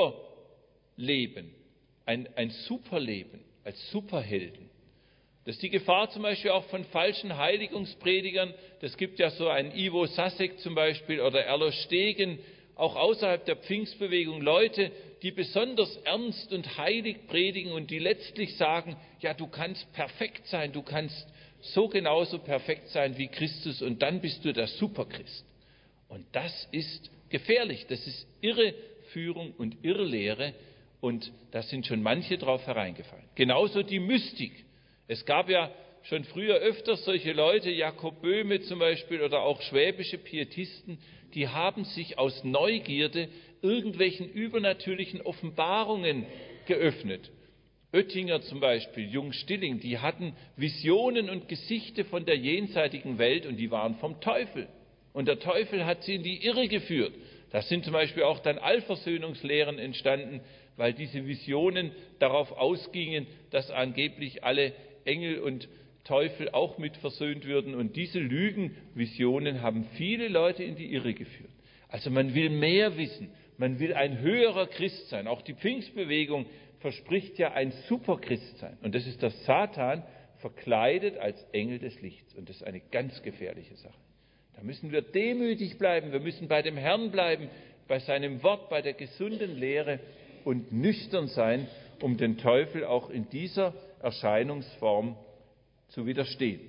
Überleben, ein, ein Superleben als Superhelden. Das ist die Gefahr zum Beispiel auch von falschen Heiligungspredigern. Das gibt ja so einen Ivo Sasek zum Beispiel oder Erlo Stegen, auch außerhalb der Pfingstbewegung, Leute, die besonders ernst und heilig predigen und die letztlich sagen, ja, du kannst perfekt sein, du kannst so genauso perfekt sein wie Christus und dann bist du der Superchrist. Und das ist gefährlich, das ist Irreführung und Irrlehre und da sind schon manche drauf hereingefallen. Genauso die Mystik. Es gab ja schon früher öfters solche Leute, Jakob Böhme zum Beispiel oder auch schwäbische Pietisten, die haben sich aus Neugierde irgendwelchen übernatürlichen Offenbarungen geöffnet. Oettinger zum Beispiel, Jung Stilling, die hatten Visionen und Gesichte von der jenseitigen Welt und die waren vom Teufel. Und der Teufel hat sie in die Irre geführt. Da sind zum Beispiel auch dann Allversöhnungslehren entstanden, weil diese Visionen darauf ausgingen, dass angeblich alle Engel und Teufel auch mit versöhnt würden. Und diese Lügenvisionen haben viele Leute in die Irre geführt. Also man will mehr wissen, man will ein höherer Christ sein. Auch die Pfingstbewegung verspricht ja ein Superchrist sein. Und das ist der Satan verkleidet als Engel des Lichts. Und das ist eine ganz gefährliche Sache. Da müssen wir demütig bleiben, wir müssen bei dem Herrn bleiben, bei seinem Wort, bei der gesunden Lehre und nüchtern sein, um den Teufel auch in dieser Erscheinungsform zu widerstehen.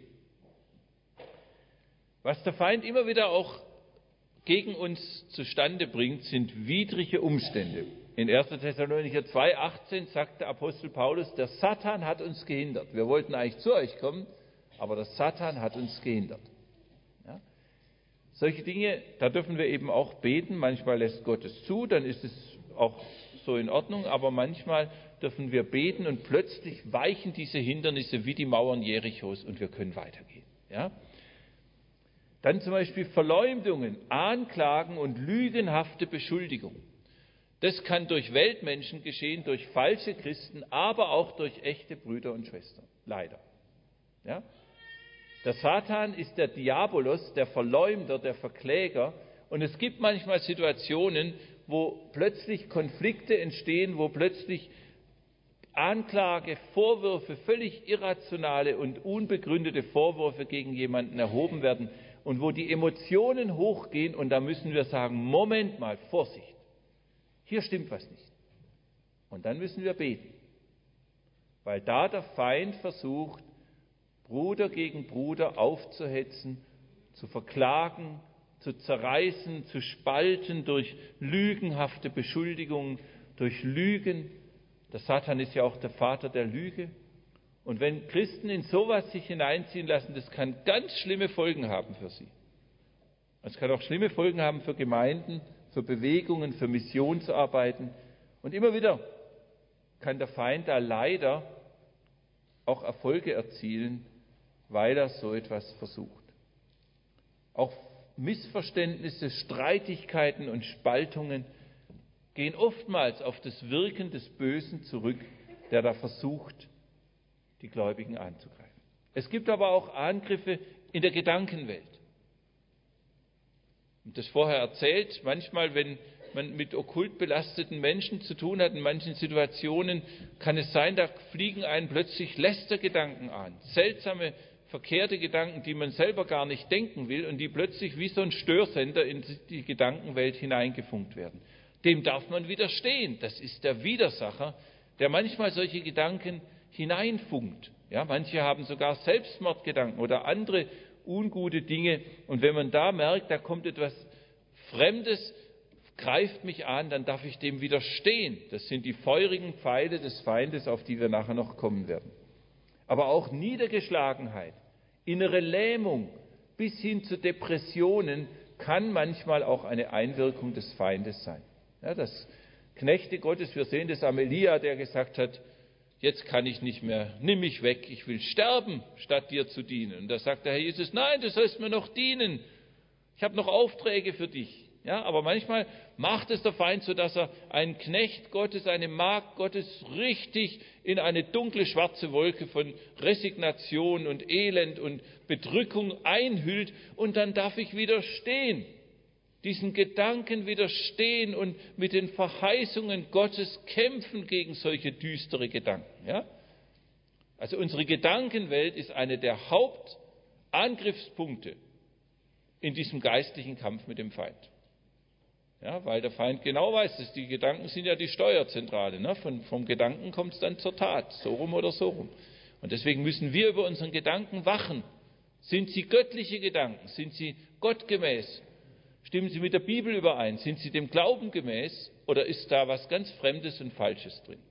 Was der Feind immer wieder auch gegen uns zustande bringt, sind widrige Umstände. In erster Thessalonicher zwei achtzehn sagt der Apostel Paulus, der Satan hat uns gehindert. Wir wollten eigentlich zu euch kommen, aber der Satan hat uns gehindert. Solche Dinge, da dürfen wir eben auch beten. Manchmal lässt Gott es zu, dann ist es auch so in Ordnung, aber manchmal dürfen wir beten und plötzlich weichen diese Hindernisse wie die Mauern Jerichos und wir können weitergehen. Ja? Dann zum Beispiel Verleumdungen, Anklagen und lügenhafte Beschuldigungen. Das kann durch Weltmenschen geschehen, durch falsche Christen, aber auch durch echte Brüder und Schwestern. Leider. Ja? Der Satan ist der Diabolos, der Verleumder, der Verkläger. Und es gibt manchmal Situationen, wo plötzlich Konflikte entstehen, wo plötzlich Anklage, Vorwürfe, völlig irrationale und unbegründete Vorwürfe gegen jemanden erhoben werden und wo die Emotionen hochgehen und da müssen wir sagen, Moment mal, Vorsicht, hier stimmt was nicht. Und dann müssen wir beten, weil da der Feind versucht, Bruder gegen Bruder aufzuhetzen, zu verklagen, zu zerreißen, zu spalten durch lügenhafte Beschuldigungen, durch Lügen. Der Satan ist ja auch der Vater der Lüge. Und wenn Christen in sowas sich hineinziehen lassen, das kann ganz schlimme Folgen haben für sie. Es kann auch schlimme Folgen haben für Gemeinden, für Bewegungen, für Missionsarbeiten. Und immer wieder kann der Feind da leider auch Erfolge erzielen, weil er so etwas versucht. Auch Missverständnisse, Streitigkeiten und Spaltungen gehen oftmals auf das Wirken des Bösen zurück, der da versucht, die Gläubigen anzugreifen. Es gibt aber auch Angriffe in der Gedankenwelt. Und das vorher erzählt, manchmal, wenn man mit okkult belasteten Menschen zu tun hat, in manchen Situationen kann es sein, da fliegen einen plötzlich Lästergedanken an, seltsame, verkehrte Gedanken, die man selber gar nicht denken will und die plötzlich wie so ein Störsender in die Gedankenwelt hineingefunkt werden. Dem darf man widerstehen. Das ist der Widersacher, der manchmal solche Gedanken hineinfunkt. Ja, manche haben sogar Selbstmordgedanken oder andere ungute Dinge. Und wenn man da merkt, da kommt etwas Fremdes, greift mich an, dann darf ich dem widerstehen. Das sind die feurigen Pfeile des Feindes, auf die wir nachher noch kommen werden. Aber auch Niedergeschlagenheit, innere Lähmung bis hin zu Depressionen kann manchmal auch eine Einwirkung des Feindes sein. Ja, das Knechte Gottes, wir sehen das am Elia, der gesagt hat, jetzt kann ich nicht mehr, nimm mich weg, ich will sterben, statt dir zu dienen. Und da sagt der Herr Jesus, nein, du sollst mir noch dienen, ich habe noch Aufträge für dich. Ja, aber manchmal macht es der Feind so, dass er einen Knecht Gottes, eine Magd Gottes richtig in eine dunkle, schwarze Wolke von Resignation und Elend und Bedrückung einhüllt und dann darf ich widerstehen, diesen Gedanken widerstehen und mit den Verheißungen Gottes kämpfen gegen solche düstere Gedanken. Ja? Also unsere Gedankenwelt ist eine der Hauptangriffspunkte in diesem geistlichen Kampf mit dem Feind. Ja, weil der Feind genau weiß, dass die Gedanken sind ja die Steuerzentrale. Ne? Von, vom Gedanken kommt es dann zur Tat, so rum oder so rum. Und deswegen müssen wir über unseren Gedanken wachen. Sind sie göttliche Gedanken? Sind sie gottgemäß? Stimmen sie mit der Bibel überein? Sind sie dem Glauben gemäß? Oder ist da was ganz Fremdes und Falsches drin?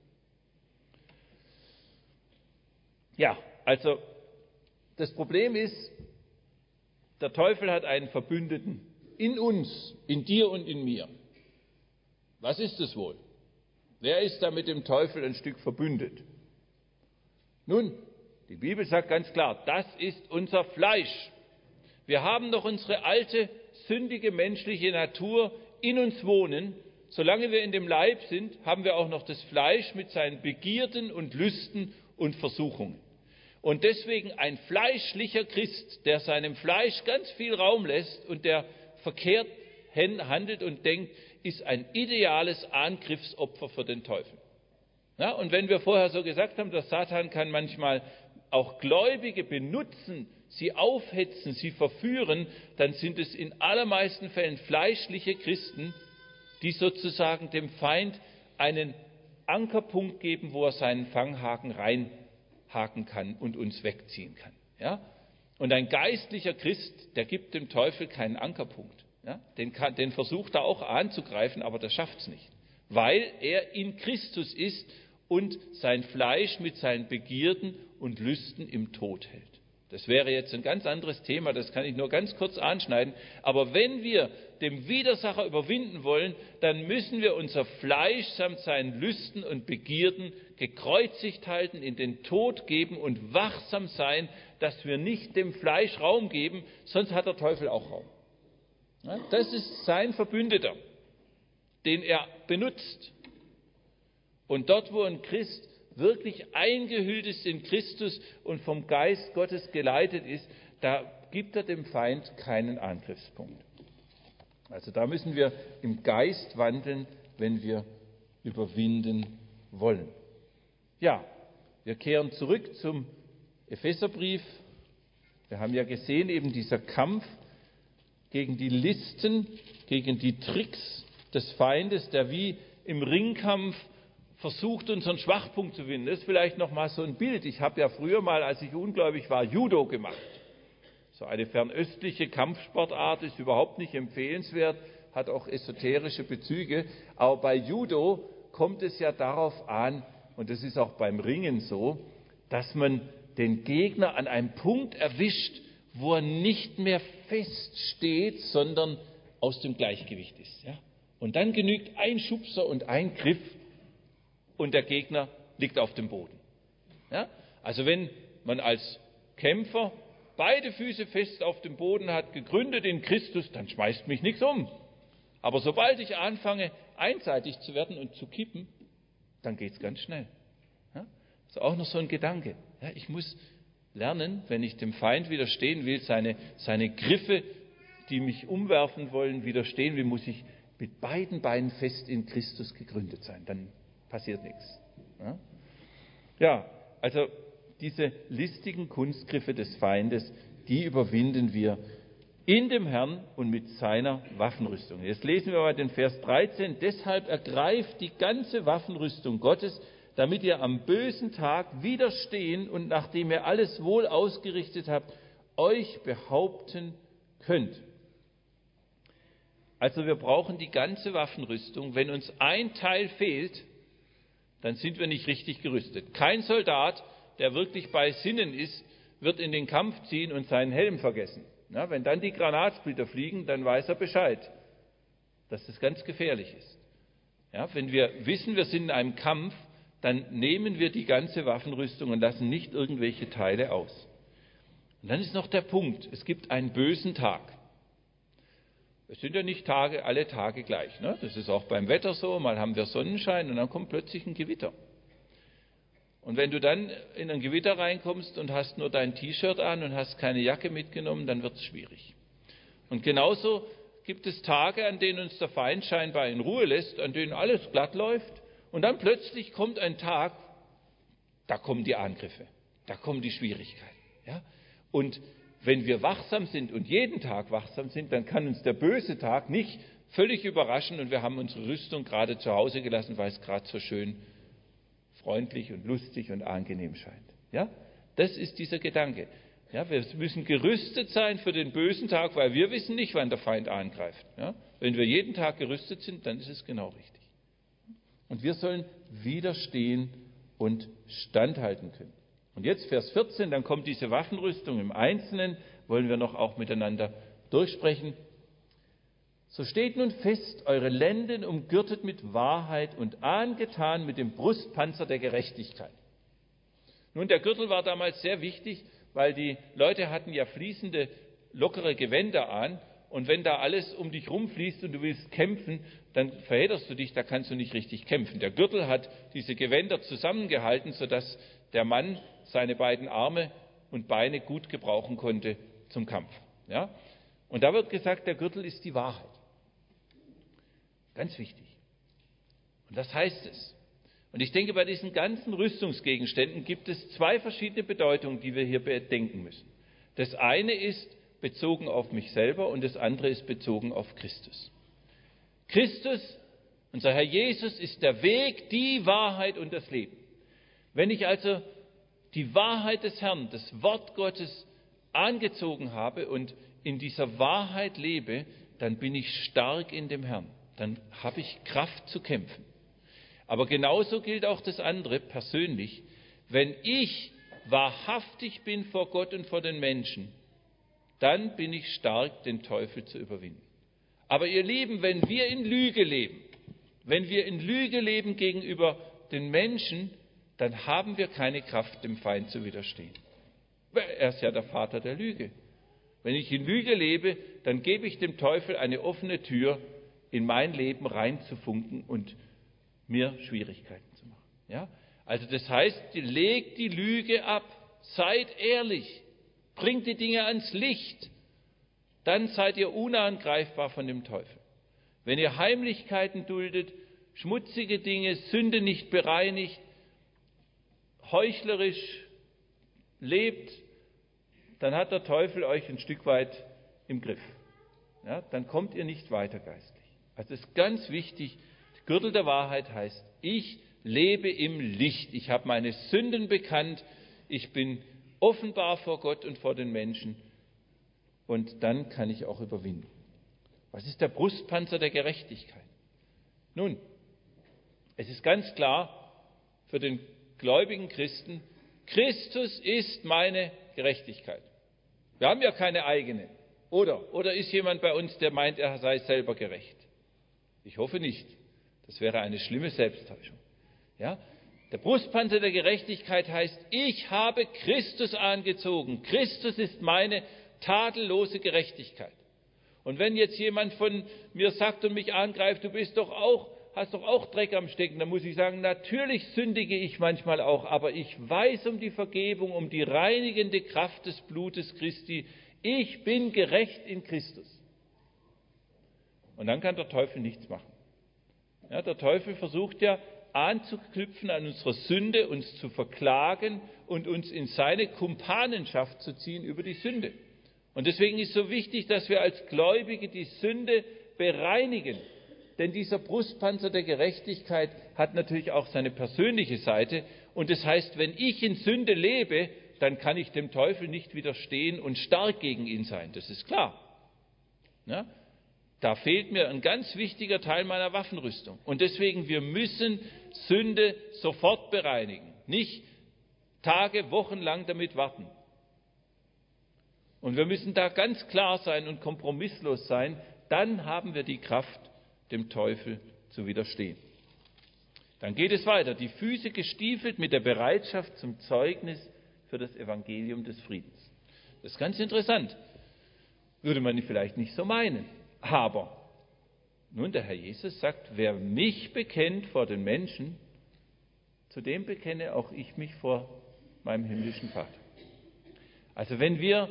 Ja, also das Problem ist, der Teufel hat einen Verbündeten. In uns, in dir und in mir. Was ist es wohl? Wer ist da mit dem Teufel ein Stück verbündet? Nun, die Bibel sagt ganz klar, das ist unser Fleisch. Wir haben noch unsere alte, sündige menschliche Natur in uns wohnen. Solange wir in dem Leib sind, haben wir auch noch das Fleisch mit seinen Begierden und Lüsten und Versuchungen. Und deswegen ein fleischlicher Christ, der seinem Fleisch ganz viel Raum lässt und der verkehrt handelt und denkt, ist ein ideales Angriffsopfer für den Teufel. Ja, und wenn wir vorher so gesagt haben, der Satan kann manchmal auch Gläubige benutzen, sie aufhetzen, sie verführen, dann sind es in allermeisten Fällen fleischliche Christen, die sozusagen dem Feind einen Ankerpunkt geben, wo er seinen Fanghaken reinhaken kann und uns wegziehen kann. Ja? Und ein geistlicher Christ, der gibt dem Teufel keinen Ankerpunkt. Ja? Den, kann, den versucht er auch anzugreifen, aber der schafft es nicht. Weil er in Christus ist und sein Fleisch mit seinen Begierden und Lüsten im Tod hält. Das wäre jetzt ein ganz anderes Thema, das kann ich nur ganz kurz anschneiden. Aber wenn wir den Widersacher überwinden wollen, dann müssen wir unser Fleisch samt seinen Lüsten und Begierden gekreuzigt halten, in den Tod geben und wachsam sein, dass wir nicht dem Fleisch Raum geben, sonst hat der Teufel auch Raum. Ja, das ist sein Verbündeter, den er benutzt. Und dort, wo ein Christ wirklich eingehüllt ist in Christus und vom Geist Gottes geleitet ist, da gibt er dem Feind keinen Angriffspunkt. Also da müssen wir im Geist wandeln, wenn wir überwinden wollen. Ja, wir kehren zurück zum Epheserbrief. Wir haben ja gesehen, eben dieser Kampf gegen die Listen, gegen die Tricks des Feindes, der wie im Ringkampf versucht, unseren Schwachpunkt zu finden. Das ist vielleicht noch mal so ein Bild. Ich habe ja früher mal, als ich ungläubig war, Judo gemacht. So eine fernöstliche Kampfsportart ist überhaupt nicht empfehlenswert, hat auch esoterische Bezüge. Aber bei Judo kommt es ja darauf an, und das ist auch beim Ringen so, dass man den Gegner an einem Punkt erwischt, wo er nicht mehr fest steht, sondern aus dem Gleichgewicht ist. Ja? Und dann genügt ein Schubser und ein Griff, und der Gegner liegt auf dem Boden. Ja? Also wenn man als Kämpfer beide Füße fest auf dem Boden hat, gegründet in Christus, dann schmeißt mich nichts um. Aber sobald ich anfange, einseitig zu werden und zu kippen, dann geht es ganz schnell. Ja? Das ist auch noch so ein Gedanke. Ja, ich muss lernen, wenn ich dem Feind widerstehen will, seine, seine Griffe, die mich umwerfen wollen, widerstehen will, muss ich mit beiden Beinen fest in Christus gegründet sein. Dann passiert nichts. Ja? ja, also diese listigen Kunstgriffe des Feindes, die überwinden wir in dem Herrn und mit seiner Waffenrüstung. Jetzt lesen wir mal den Vers dreizehn. Deshalb ergreift die ganze Waffenrüstung Gottes, damit ihr am bösen Tag widerstehen und nachdem ihr alles wohl ausgerichtet habt, euch behaupten könnt. Also wir brauchen die ganze Waffenrüstung. Wenn uns ein Teil fehlt, dann sind wir nicht richtig gerüstet. Kein Soldat, der wirklich bei Sinnen ist, wird in den Kampf ziehen und seinen Helm vergessen. Ja, wenn dann die Granatsplitter fliegen, dann weiß er Bescheid, dass das ganz gefährlich ist. Ja, wenn wir wissen, wir sind in einem Kampf, dann nehmen wir die ganze Waffenrüstung und lassen nicht irgendwelche Teile aus. Und dann ist noch der Punkt, es gibt einen bösen Tag. Es sind ja nicht Tage, alle Tage gleich. Ne? Das ist auch beim Wetter so. Mal haben wir Sonnenschein und dann kommt plötzlich ein Gewitter. Und wenn du dann in ein Gewitter reinkommst und hast nur dein T-Shirt an und hast keine Jacke mitgenommen, dann wird es schwierig. Und genauso gibt es Tage, an denen uns der Feind scheinbar in Ruhe lässt, an denen alles glatt läuft. Und dann plötzlich kommt ein Tag, da kommen die Angriffe, da kommen die Schwierigkeiten. Ja? Und wenn wir wachsam sind und jeden Tag wachsam sind, dann kann uns der böse Tag nicht völlig überraschen und wir haben unsere Rüstung gerade zu Hause gelassen, weil es gerade so schön freundlich und lustig und angenehm scheint. Ja? Das ist dieser Gedanke. Ja, wir müssen gerüstet sein für den bösen Tag, weil wir wissen nicht, wann der Feind angreift. Ja? Wenn wir jeden Tag gerüstet sind, dann ist es genau richtig. Und wir sollen widerstehen und standhalten können. Und jetzt Vers vierzehn, dann kommt diese Waffenrüstung im Einzelnen, wollen wir noch auch miteinander durchsprechen. So steht nun fest, eure Lenden umgürtet mit Wahrheit und angetan mit dem Brustpanzer der Gerechtigkeit. Nun, der Gürtel war damals sehr wichtig, weil die Leute hatten ja fließende, lockere Gewänder an. Und wenn da alles um dich rumfließt und du willst kämpfen, dann verhedderst du dich, da kannst du nicht richtig kämpfen. Der Gürtel hat diese Gewänder zusammengehalten, sodass der Mann seine beiden Arme und Beine gut gebrauchen konnte zum Kampf. Ja? Und da wird gesagt, der Gürtel ist die Wahrheit. Ganz wichtig. Und das heißt es. Und ich denke, bei diesen ganzen Rüstungsgegenständen gibt es zwei verschiedene Bedeutungen, die wir hier bedenken müssen. Das eine ist bezogen auf mich selber und das andere ist bezogen auf Christus. Christus, unser Herr Jesus, ist der Weg, die Wahrheit und das Leben. Wenn ich also die Wahrheit des Herrn, das Wort Gottes angezogen habe und in dieser Wahrheit lebe, dann bin ich stark in dem Herrn. Dann habe ich Kraft zu kämpfen. Aber genauso gilt auch das andere persönlich. Wenn ich wahrhaftig bin vor Gott und vor den Menschen, dann bin ich stark, den Teufel zu überwinden. Aber ihr Lieben, wenn wir in Lüge leben, wenn wir in Lüge leben gegenüber den Menschen, dann haben wir keine Kraft, dem Feind zu widerstehen. Er ist ja der Vater der Lüge. Wenn ich in Lüge lebe, dann gebe ich dem Teufel eine offene Tür, in mein Leben reinzufunken und mir Schwierigkeiten zu machen. Ja? Also das heißt, legt die Lüge ab, seid ehrlich, bringt die Dinge ans Licht, dann seid ihr unangreifbar von dem Teufel. Wenn ihr Heimlichkeiten duldet, schmutzige Dinge, Sünde nicht bereinigt, heuchlerisch lebt, dann hat der Teufel euch ein Stück weit im Griff. Ja, dann kommt ihr nicht weiter geistlich. Also es ist ganz wichtig, Gürtel der Wahrheit heißt, ich lebe im Licht, ich habe meine Sünden bekannt, ich bin offenbar vor Gott und vor den Menschen und dann kann ich auch überwinden. Was ist der Brustpanzer der Gerechtigkeit? Nun, es ist ganz klar für den gläubigen Christen, Christus ist meine Gerechtigkeit. Wir haben ja keine eigene. Oder? Oder ist jemand bei uns, der meint, er sei selber gerecht? Ich hoffe nicht. Das wäre eine schlimme Selbsttäuschung. Ja? Der Brustpanzer der Gerechtigkeit heißt, ich habe Christus angezogen. Christus ist meine tadellose Gerechtigkeit. Und wenn jetzt jemand von mir sagt und mich angreift, du bist doch auch, hast doch auch Dreck am Stecken, dann muss ich sagen, natürlich sündige ich manchmal auch, aber ich weiß um die Vergebung, um die reinigende Kraft des Blutes Christi. Ich bin gerecht in Christus. Und dann kann der Teufel nichts machen. Ja, der Teufel versucht ja anzuknüpfen an unserer Sünde, uns zu verklagen und uns in seine Kumpanenschaft zu ziehen über die Sünde. Und deswegen ist so wichtig, dass wir als Gläubige die Sünde bereinigen. Denn dieser Brustpanzer der Gerechtigkeit hat natürlich auch seine persönliche Seite. Und das heißt, wenn ich in Sünde lebe, dann kann ich dem Teufel nicht widerstehen und stark gegen ihn sein. Das ist klar. Ja? Da fehlt mir ein ganz wichtiger Teil meiner Waffenrüstung. Und deswegen, wir müssen Sünde sofort bereinigen. Nicht Tage, Wochen lang damit warten. Und wir müssen da ganz klar sein und kompromisslos sein. Dann haben wir die Kraft, dem Teufel zu widerstehen. Dann geht es weiter. Die Füße gestiefelt mit der Bereitschaft zum Zeugnis für das Evangelium des Friedens. Das ist ganz interessant. Würde man vielleicht nicht so meinen. Aber, nun, der Herr Jesus sagt, wer mich bekennt vor den Menschen, zu dem bekenne auch ich mich vor meinem himmlischen Vater. Also wenn wir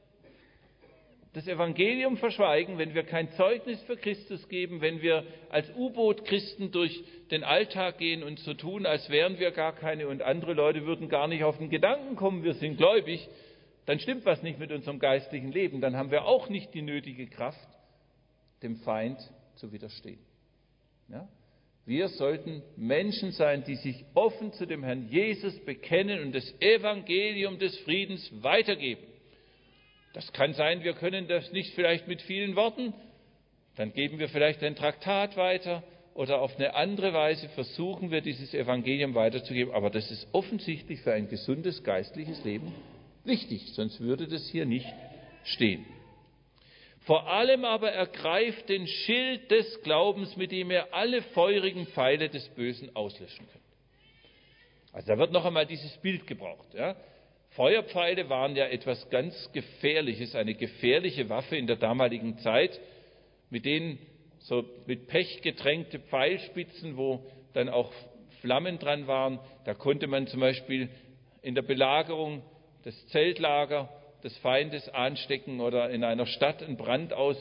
das Evangelium verschweigen, wenn wir kein Zeugnis für Christus geben, wenn wir als U-Boot-Christen durch den Alltag gehen und so tun, als wären wir gar keine und andere Leute würden gar nicht auf den Gedanken kommen, wir sind gläubig, dann stimmt was nicht mit unserem geistlichen Leben. Dann haben wir auch nicht die nötige Kraft, dem Feind zu widerstehen. Ja? Wir sollten Menschen sein, die sich offen zu dem Herrn Jesus bekennen und das Evangelium des Friedens weitergeben. Das kann sein, wir können das nicht vielleicht mit vielen Worten, dann geben wir vielleicht ein Traktat weiter oder auf eine andere Weise versuchen wir, dieses Evangelium weiterzugeben. Aber das ist offensichtlich für ein gesundes geistliches Leben wichtig, sonst würde das hier nicht stehen. Vor allem aber ergreift den Schild des Glaubens, mit dem ihr alle feurigen Pfeile des Bösen auslöschen könnt. Also da wird noch einmal dieses Bild gebraucht. Ja? Feuerpfeile waren ja etwas ganz Gefährliches, eine gefährliche Waffe in der damaligen Zeit, mit denen so mit Pech getränkte Pfeilspitzen, wo dann auch Flammen dran waren. Da konnte man zum Beispiel in der Belagerung das Zeltlager des Feindes anstecken oder in einer Stadt einen Brand aus,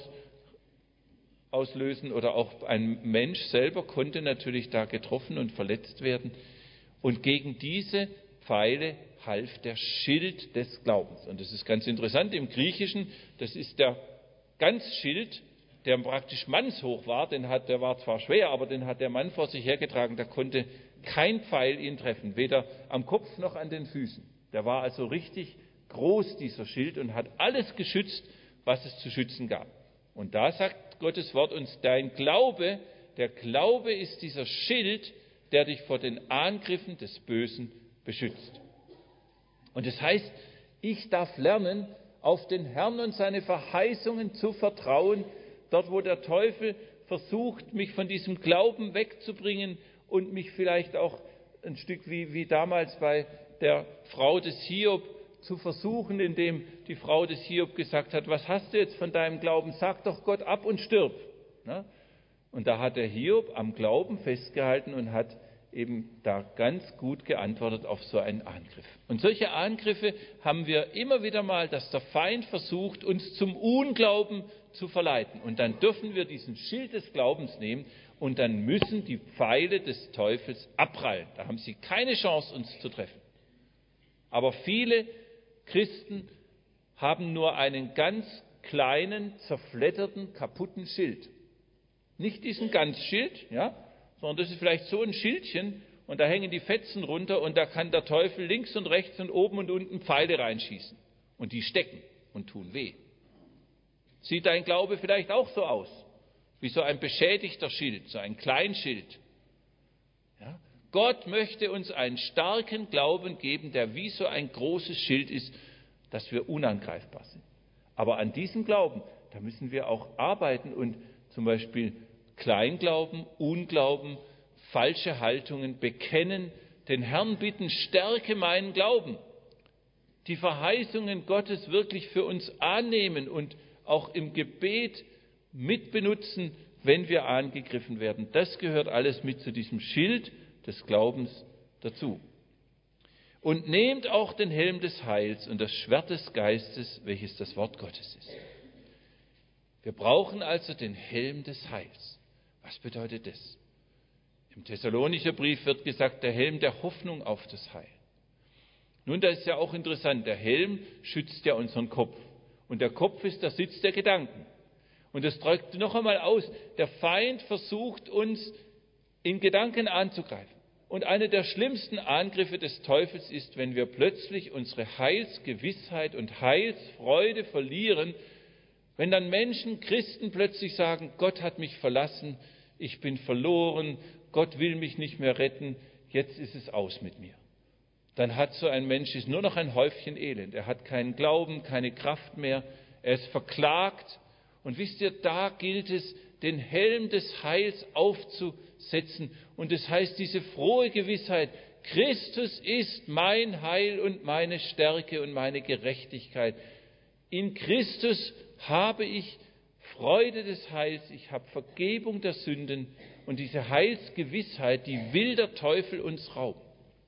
auslösen oder auch ein Mensch selber konnte natürlich da getroffen und verletzt werden. Und gegen diese Pfeile half der Schild des Glaubens. Und das ist ganz interessant im Griechischen, das ist der Ganzschild, der praktisch mannshoch war, den hat, der war zwar schwer, aber den hat der Mann vor sich hergetragen, da konnte kein Pfeil ihn treffen, weder am Kopf noch an den Füßen. Der war also richtig groß, dieser Schild, und hat alles geschützt, was es zu schützen gab. Und da sagt Gottes Wort uns, dein Glaube, der Glaube ist dieser Schild, der dich vor den Angriffen des Bösen beschützt. Und das heißt, ich darf lernen, auf den Herrn und seine Verheißungen zu vertrauen, dort wo der Teufel versucht, mich von diesem Glauben wegzubringen und mich vielleicht auch ein Stück wie, wie damals bei der Frau des Hiob zu versuchen, indem die Frau des Hiob gesagt hat, was hast du jetzt von deinem Glauben? Sag doch Gott ab und stirb. Und da hat der Hiob am Glauben festgehalten und hat eben da ganz gut geantwortet auf so einen Angriff. Und solche Angriffe haben wir immer wieder mal, dass der Feind versucht, uns zum Unglauben zu verleiten. Und dann dürfen wir diesen Schild des Glaubens nehmen und dann müssen die Pfeile des Teufels abprallen. Da haben sie keine Chance, uns zu treffen. Aber viele Christen haben nur einen ganz kleinen, zerfledderten, kaputten Schild. Nicht diesen Ganzschild, ja, sondern das ist vielleicht so ein Schildchen und da hängen die Fetzen runter und da kann der Teufel links und rechts und oben und unten Pfeile reinschießen. Und die stecken und tun weh. Sieht dein Glaube vielleicht auch so aus, wie so ein beschädigter Schild, so ein Kleinschild. Ja? Gott möchte uns einen starken Glauben geben, der wie so ein großes Schild ist, dass wir unangreifbar sind. Aber an diesem Glauben, da müssen wir auch arbeiten und zum Beispiel Kleinglauben, Unglauben, falsche Haltungen bekennen, den Herrn bitten, stärke meinen Glauben. Die Verheißungen Gottes wirklich für uns annehmen und auch im Gebet mitbenutzen, wenn wir angegriffen werden. Das gehört alles mit zu diesem Schild des Glaubens dazu. Und nehmt auch den Helm des Heils und das Schwert des Geistes, welches das Wort Gottes ist. Wir brauchen also den Helm des Heils. Was bedeutet das? Im Thessalonicher Brief wird gesagt, der Helm der Hoffnung auf das Heil. Nun, das ist ja auch interessant. Der Helm schützt ja unseren Kopf. Und der Kopf ist der Sitz der Gedanken. Und das drückt noch einmal aus. Der Feind versucht uns in Gedanken anzugreifen. Und einer der schlimmsten Angriffe des Teufels ist, wenn wir plötzlich unsere Heilsgewissheit und Heilsfreude verlieren, wenn dann Menschen, Christen plötzlich sagen, Gott hat mich verlassen, ich bin verloren, Gott will mich nicht mehr retten, jetzt ist es aus mit mir. Dann hat so ein Mensch ist nur noch ein Häufchen Elend. Er hat keinen Glauben, keine Kraft mehr, er ist verklagt. Und wisst ihr, da gilt es, den Helm des Heils aufzusetzen. Und das heißt, diese frohe Gewissheit, Christus ist mein Heil und meine Stärke und meine Gerechtigkeit. In Christus habe ich Freude des Heils, ich habe Vergebung der Sünden und diese Heilsgewissheit, die will der Teufel uns rauben.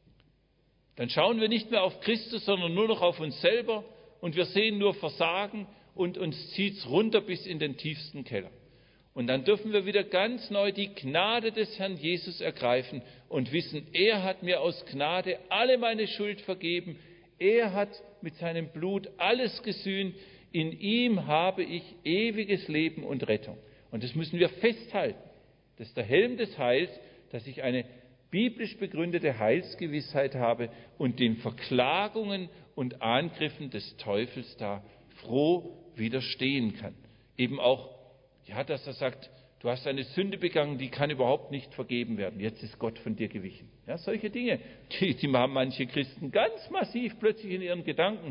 Dann schauen wir nicht mehr auf Christus, sondern nur noch auf uns selber und wir sehen nur Versagen und uns zieht es runter bis in den tiefsten Keller. Und dann dürfen wir wieder ganz neu die Gnade des Herrn Jesus ergreifen und wissen, er hat mir aus Gnade alle meine Schuld vergeben, er hat mit seinem Blut alles gesühnt, in ihm habe ich ewiges Leben und Rettung. Und das müssen wir festhalten. Das ist der Helm des Heils, dass ich eine biblisch begründete Heilsgewissheit habe und den Verklagungen und Angriffen des Teufels da froh widerstehen kann. Eben auch, ja, dass er sagt, du hast eine Sünde begangen, die kann überhaupt nicht vergeben werden. Jetzt ist Gott von dir gewichen. Ja, solche Dinge, die, die haben manche Christen ganz massiv plötzlich in ihren Gedanken.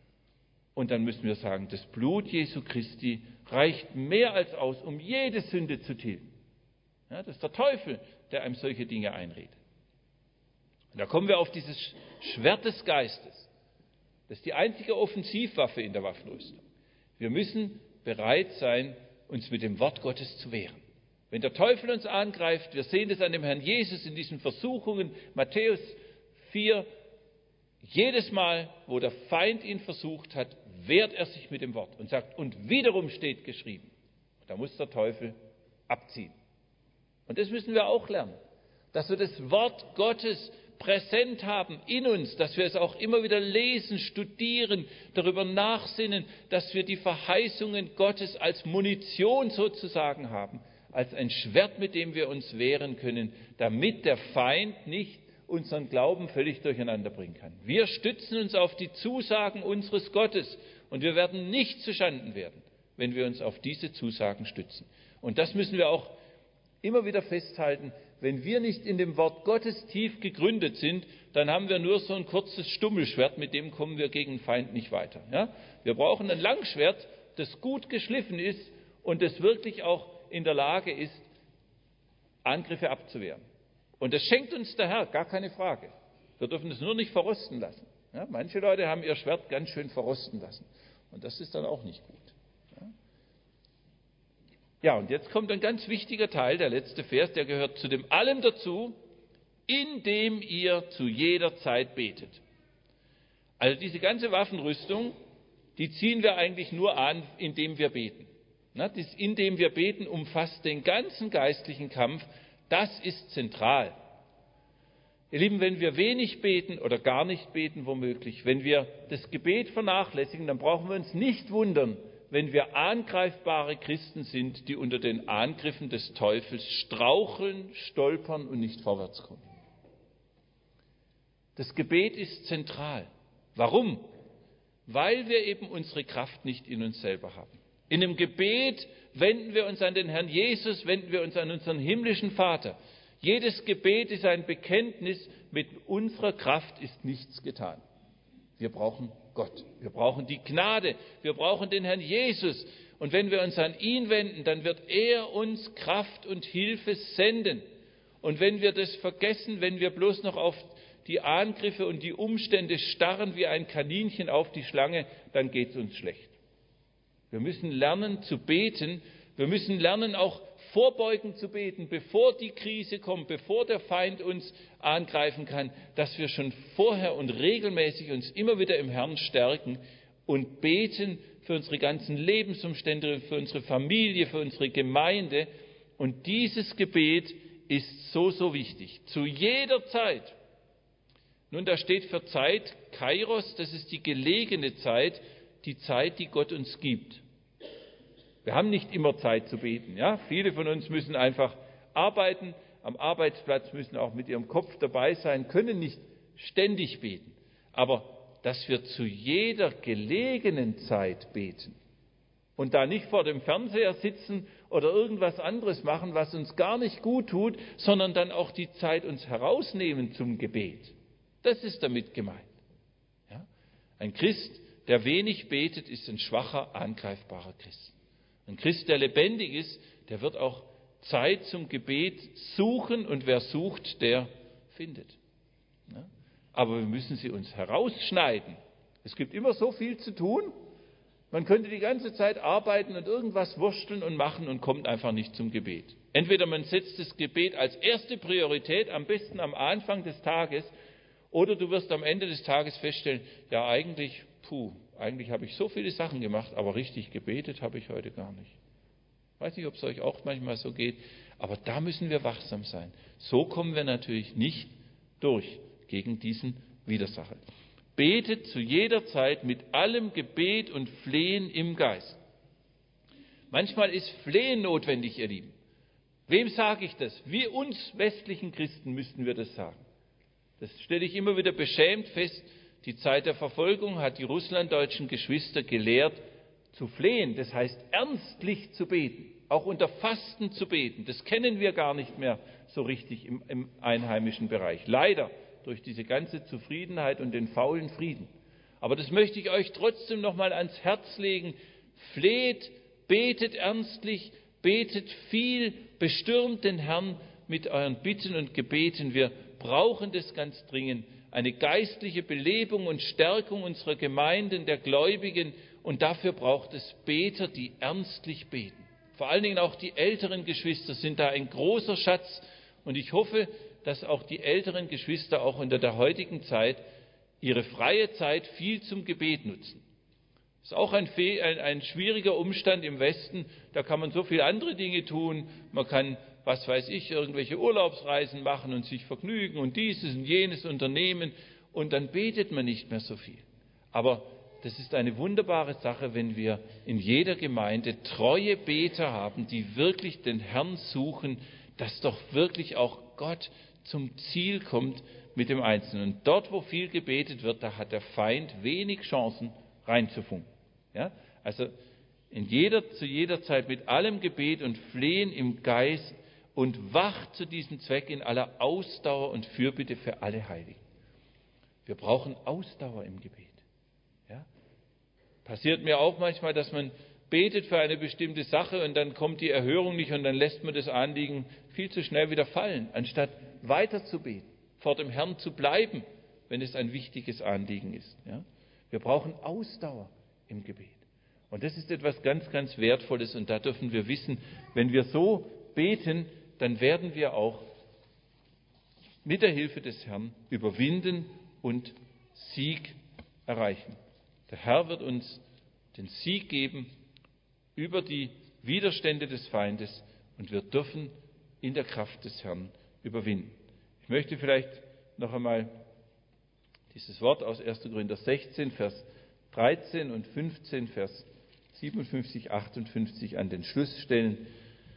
Und dann müssen wir sagen, das Blut Jesu Christi reicht mehr als aus, um jede Sünde zu tilgen. Ja, das ist der Teufel, der einem solche Dinge einredet. Und da kommen wir auf dieses Schwert des Geistes. Das ist die einzige Offensivwaffe in der Waffenrüstung. Wir müssen bereit sein, uns mit dem Wort Gottes zu wehren. Wenn der Teufel uns angreift, wir sehen das an dem Herrn Jesus in diesen Versuchungen, Matthäus vier, jedes Mal, wo der Feind ihn versucht hat, wehrt er sich mit dem Wort und sagt, und wiederum steht geschrieben. Da muss der Teufel abziehen. Und das müssen wir auch lernen, dass wir das Wort Gottes präsent haben in uns, dass wir es auch immer wieder lesen, studieren, darüber nachsinnen, dass wir die Verheißungen Gottes als Munition sozusagen haben, als ein Schwert, mit dem wir uns wehren können, damit der Feind nicht unseren Glauben völlig durcheinander bringen kann. Wir stützen uns auf die Zusagen unseres Gottes und wir werden nicht zuschanden werden, wenn wir uns auf diese Zusagen stützen. Und das müssen wir auch immer wieder festhalten, wenn wir nicht in dem Wort Gottes tief gegründet sind, dann haben wir nur so ein kurzes Stummelschwert, mit dem kommen wir gegen den Feind nicht weiter. Ja? Wir brauchen ein Langschwert, das gut geschliffen ist und das wirklich auch in der Lage ist, Angriffe abzuwehren. Und das schenkt uns der Herr, gar keine Frage. Wir dürfen es nur nicht verrosten lassen. Ja? Manche Leute haben ihr Schwert ganz schön verrosten lassen. Und das ist dann auch nicht gut. Ja? Ja, und jetzt kommt ein ganz wichtiger Teil, der letzte Vers, der gehört zu dem allem dazu, indem ihr zu jeder Zeit betet. Also diese ganze Waffenrüstung, die ziehen wir eigentlich nur an, indem wir beten. Na, das indem wir beten umfasst den ganzen geistlichen Kampf. Das ist zentral. Ihr Lieben, wenn wir wenig beten oder gar nicht beten womöglich, wenn wir das Gebet vernachlässigen, dann brauchen wir uns nicht wundern, wenn wir angreifbare Christen sind, die unter den Angriffen des Teufels straucheln, stolpern und nicht vorwärts kommen. Das Gebet ist zentral. Warum? Weil wir eben unsere Kraft nicht in uns selber haben. In dem Gebet wenden wir uns an den Herrn Jesus, wenden wir uns an unseren himmlischen Vater. Jedes Gebet ist ein Bekenntnis, mit unserer Kraft ist nichts getan. Wir brauchen Gott, wir brauchen die Gnade, wir brauchen den Herrn Jesus. Und wenn wir uns an ihn wenden, dann wird er uns Kraft und Hilfe senden. Und wenn wir das vergessen, wenn wir bloß noch auf die Angriffe und die Umstände starren wie ein Kaninchen auf die Schlange, dann geht es uns schlecht. Wir müssen lernen zu beten, wir müssen lernen auch vorbeugend zu beten, bevor die Krise kommt, bevor der Feind uns angreifen kann, dass wir schon vorher und regelmäßig uns immer wieder im Herrn stärken und beten für unsere ganzen Lebensumstände, für unsere Familie, für unsere Gemeinde. Und dieses Gebet ist so, so wichtig, zu jeder Zeit. Nun, da steht für Zeit Kairos, das ist die gelegene Zeit, die Zeit, die Gott uns gibt. Wir haben nicht immer Zeit zu beten. Ja? Viele von uns müssen einfach arbeiten, am Arbeitsplatz müssen auch mit ihrem Kopf dabei sein, können nicht ständig beten. Aber dass wir zu jeder gelegenen Zeit beten und da nicht vor dem Fernseher sitzen oder irgendwas anderes machen, was uns gar nicht gut tut, sondern dann auch die Zeit uns herausnehmen zum Gebet. Das ist damit gemeint. Ja? Ein Christ, der wenig betet, ist ein schwacher, angreifbarer Christ. Ein Christ, der lebendig ist, der wird auch Zeit zum Gebet suchen und wer sucht, der findet. Ja? Aber wir müssen sie uns herausschneiden. Es gibt immer so viel zu tun. Man könnte die ganze Zeit arbeiten und irgendwas wursteln und machen und kommt einfach nicht zum Gebet. Entweder man setzt das Gebet als erste Priorität, am besten am Anfang des Tages, oder du wirst am Ende des Tages feststellen, ja eigentlich, puh, eigentlich habe ich so viele Sachen gemacht, aber richtig gebetet habe ich heute gar nicht. Ich weiß nicht, ob es euch auch manchmal so geht, aber da müssen wir wachsam sein. So kommen wir natürlich nicht durch gegen diesen Widersacher. Betet zu jeder Zeit mit allem Gebet und Flehen im Geist. Manchmal ist Flehen notwendig, ihr Lieben. Wem sage ich das? Wir uns westlichen Christen müssten wir das sagen. Das stelle ich immer wieder beschämt fest. Die Zeit der Verfolgung hat die russlanddeutschen Geschwister gelehrt, zu flehen. Das heißt, ernstlich zu beten, auch unter Fasten zu beten. Das kennen wir gar nicht mehr so richtig im, im einheimischen Bereich. Leider durch diese ganze Zufriedenheit und den faulen Frieden. Aber das möchte ich euch trotzdem noch mal ans Herz legen. Fleht, betet ernstlich, betet viel, bestürmt den Herrn mit euren Bitten und Gebeten. Wir brauchen das ganz dringend. Eine geistliche Belebung und Stärkung unserer Gemeinden, der Gläubigen. Und dafür braucht es Beter, die ernstlich beten. Vor allen Dingen auch die älteren Geschwister sind da ein großer Schatz. Und ich hoffe, dass auch die älteren Geschwister auch unter der heutigen Zeit ihre freie Zeit viel zum Gebet nutzen. Das ist auch ein, ein, ein schwieriger Umstand im Westen. Da kann man so viele andere Dinge tun. Man kann, was weiß ich, irgendwelche Urlaubsreisen machen und sich vergnügen und dieses und jenes unternehmen. Und dann betet man nicht mehr so viel. Aber das ist eine wunderbare Sache, wenn wir in jeder Gemeinde treue Beter haben, die wirklich den Herrn suchen, dass doch wirklich auch Gott zum Ziel kommt mit dem Einzelnen. Und dort, wo viel gebetet wird, da hat der Feind wenig Chancen reinzufunken. Ja? Also in jeder, zu jeder Zeit mit allem Gebet und Flehen im Geist und wacht zu diesem Zweck in aller Ausdauer und Fürbitte für alle Heiligen. Wir brauchen Ausdauer im Gebet. Ja? Passiert mir auch manchmal, dass man betet für eine bestimmte Sache und dann kommt die Erhörung nicht und dann lässt man das Anliegen viel zu schnell wieder fallen, anstatt weiter zu beten, vor dem Herrn zu bleiben, wenn es ein wichtiges Anliegen ist. Ja? Wir brauchen Ausdauer im Gebet. Und das ist etwas ganz, ganz Wertvolles und da dürfen wir wissen, wenn wir so beten, dann werden wir auch mit der Hilfe des Herrn überwinden und Sieg erreichen. Der Herr wird uns den Sieg geben über die Widerstände des Feindes und wir dürfen in der Kraft des Herrn überwinden. Ich möchte vielleicht noch einmal dieses Wort aus erster Korinther sechzehn, Vers dreizehn und fünfzehn, Vers siebenundfünfzig, achtundfünfzig an den Schluss stellen.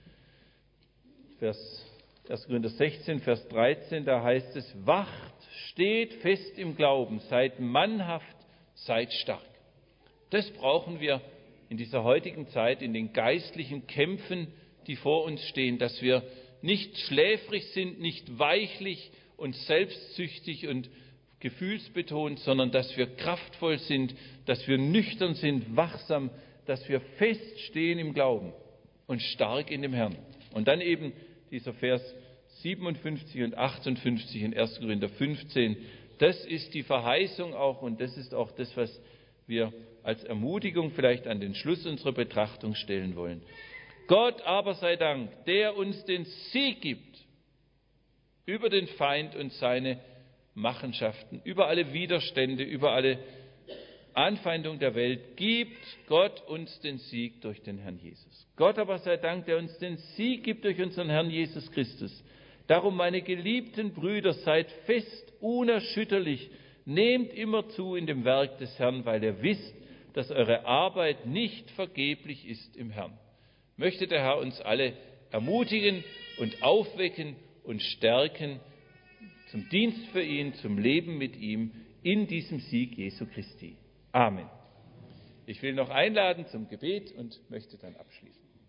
Vers erster Korinther sechzehn, Vers dreizehn, da heißt es, wacht, steht fest im Glauben, seid mannhaft, seid stark. Das brauchen wir in dieser heutigen Zeit, in den geistlichen Kämpfen, die vor uns stehen, dass wir nicht schläfrig sind, nicht weichlich und selbstsüchtig und gefühlsbetont, sondern dass wir kraftvoll sind, dass wir nüchtern sind, wachsam, dass wir feststehen im Glauben und stark in dem Herrn. Und dann eben dieser Vers siebenundfünfzig und achtundfünfzig in erster Korinther fünfzehn, das ist die Verheißung auch und das ist auch das, was wir als Ermutigung vielleicht an den Schluss unserer Betrachtung stellen wollen. Gott aber sei Dank, der uns den Sieg gibt über den Feind und seine Machenschaften, über alle Widerstände, über alle Anfeindung der Welt, gibt Gott uns den Sieg durch den Herrn Jesus. Gott aber sei Dank, der uns den Sieg gibt durch unseren Herrn Jesus Christus. Darum, meine geliebten Brüder, seid fest, unerschütterlich, nehmt immer zu in dem Werk des Herrn, weil ihr wisst, dass eure Arbeit nicht vergeblich ist im Herrn. Möchte der Herr uns alle ermutigen und aufwecken und stärken zum Dienst für ihn, zum Leben mit ihm in diesem Sieg Jesu Christi. Amen. Ich will noch einladen zum Gebet und möchte dann abschließen.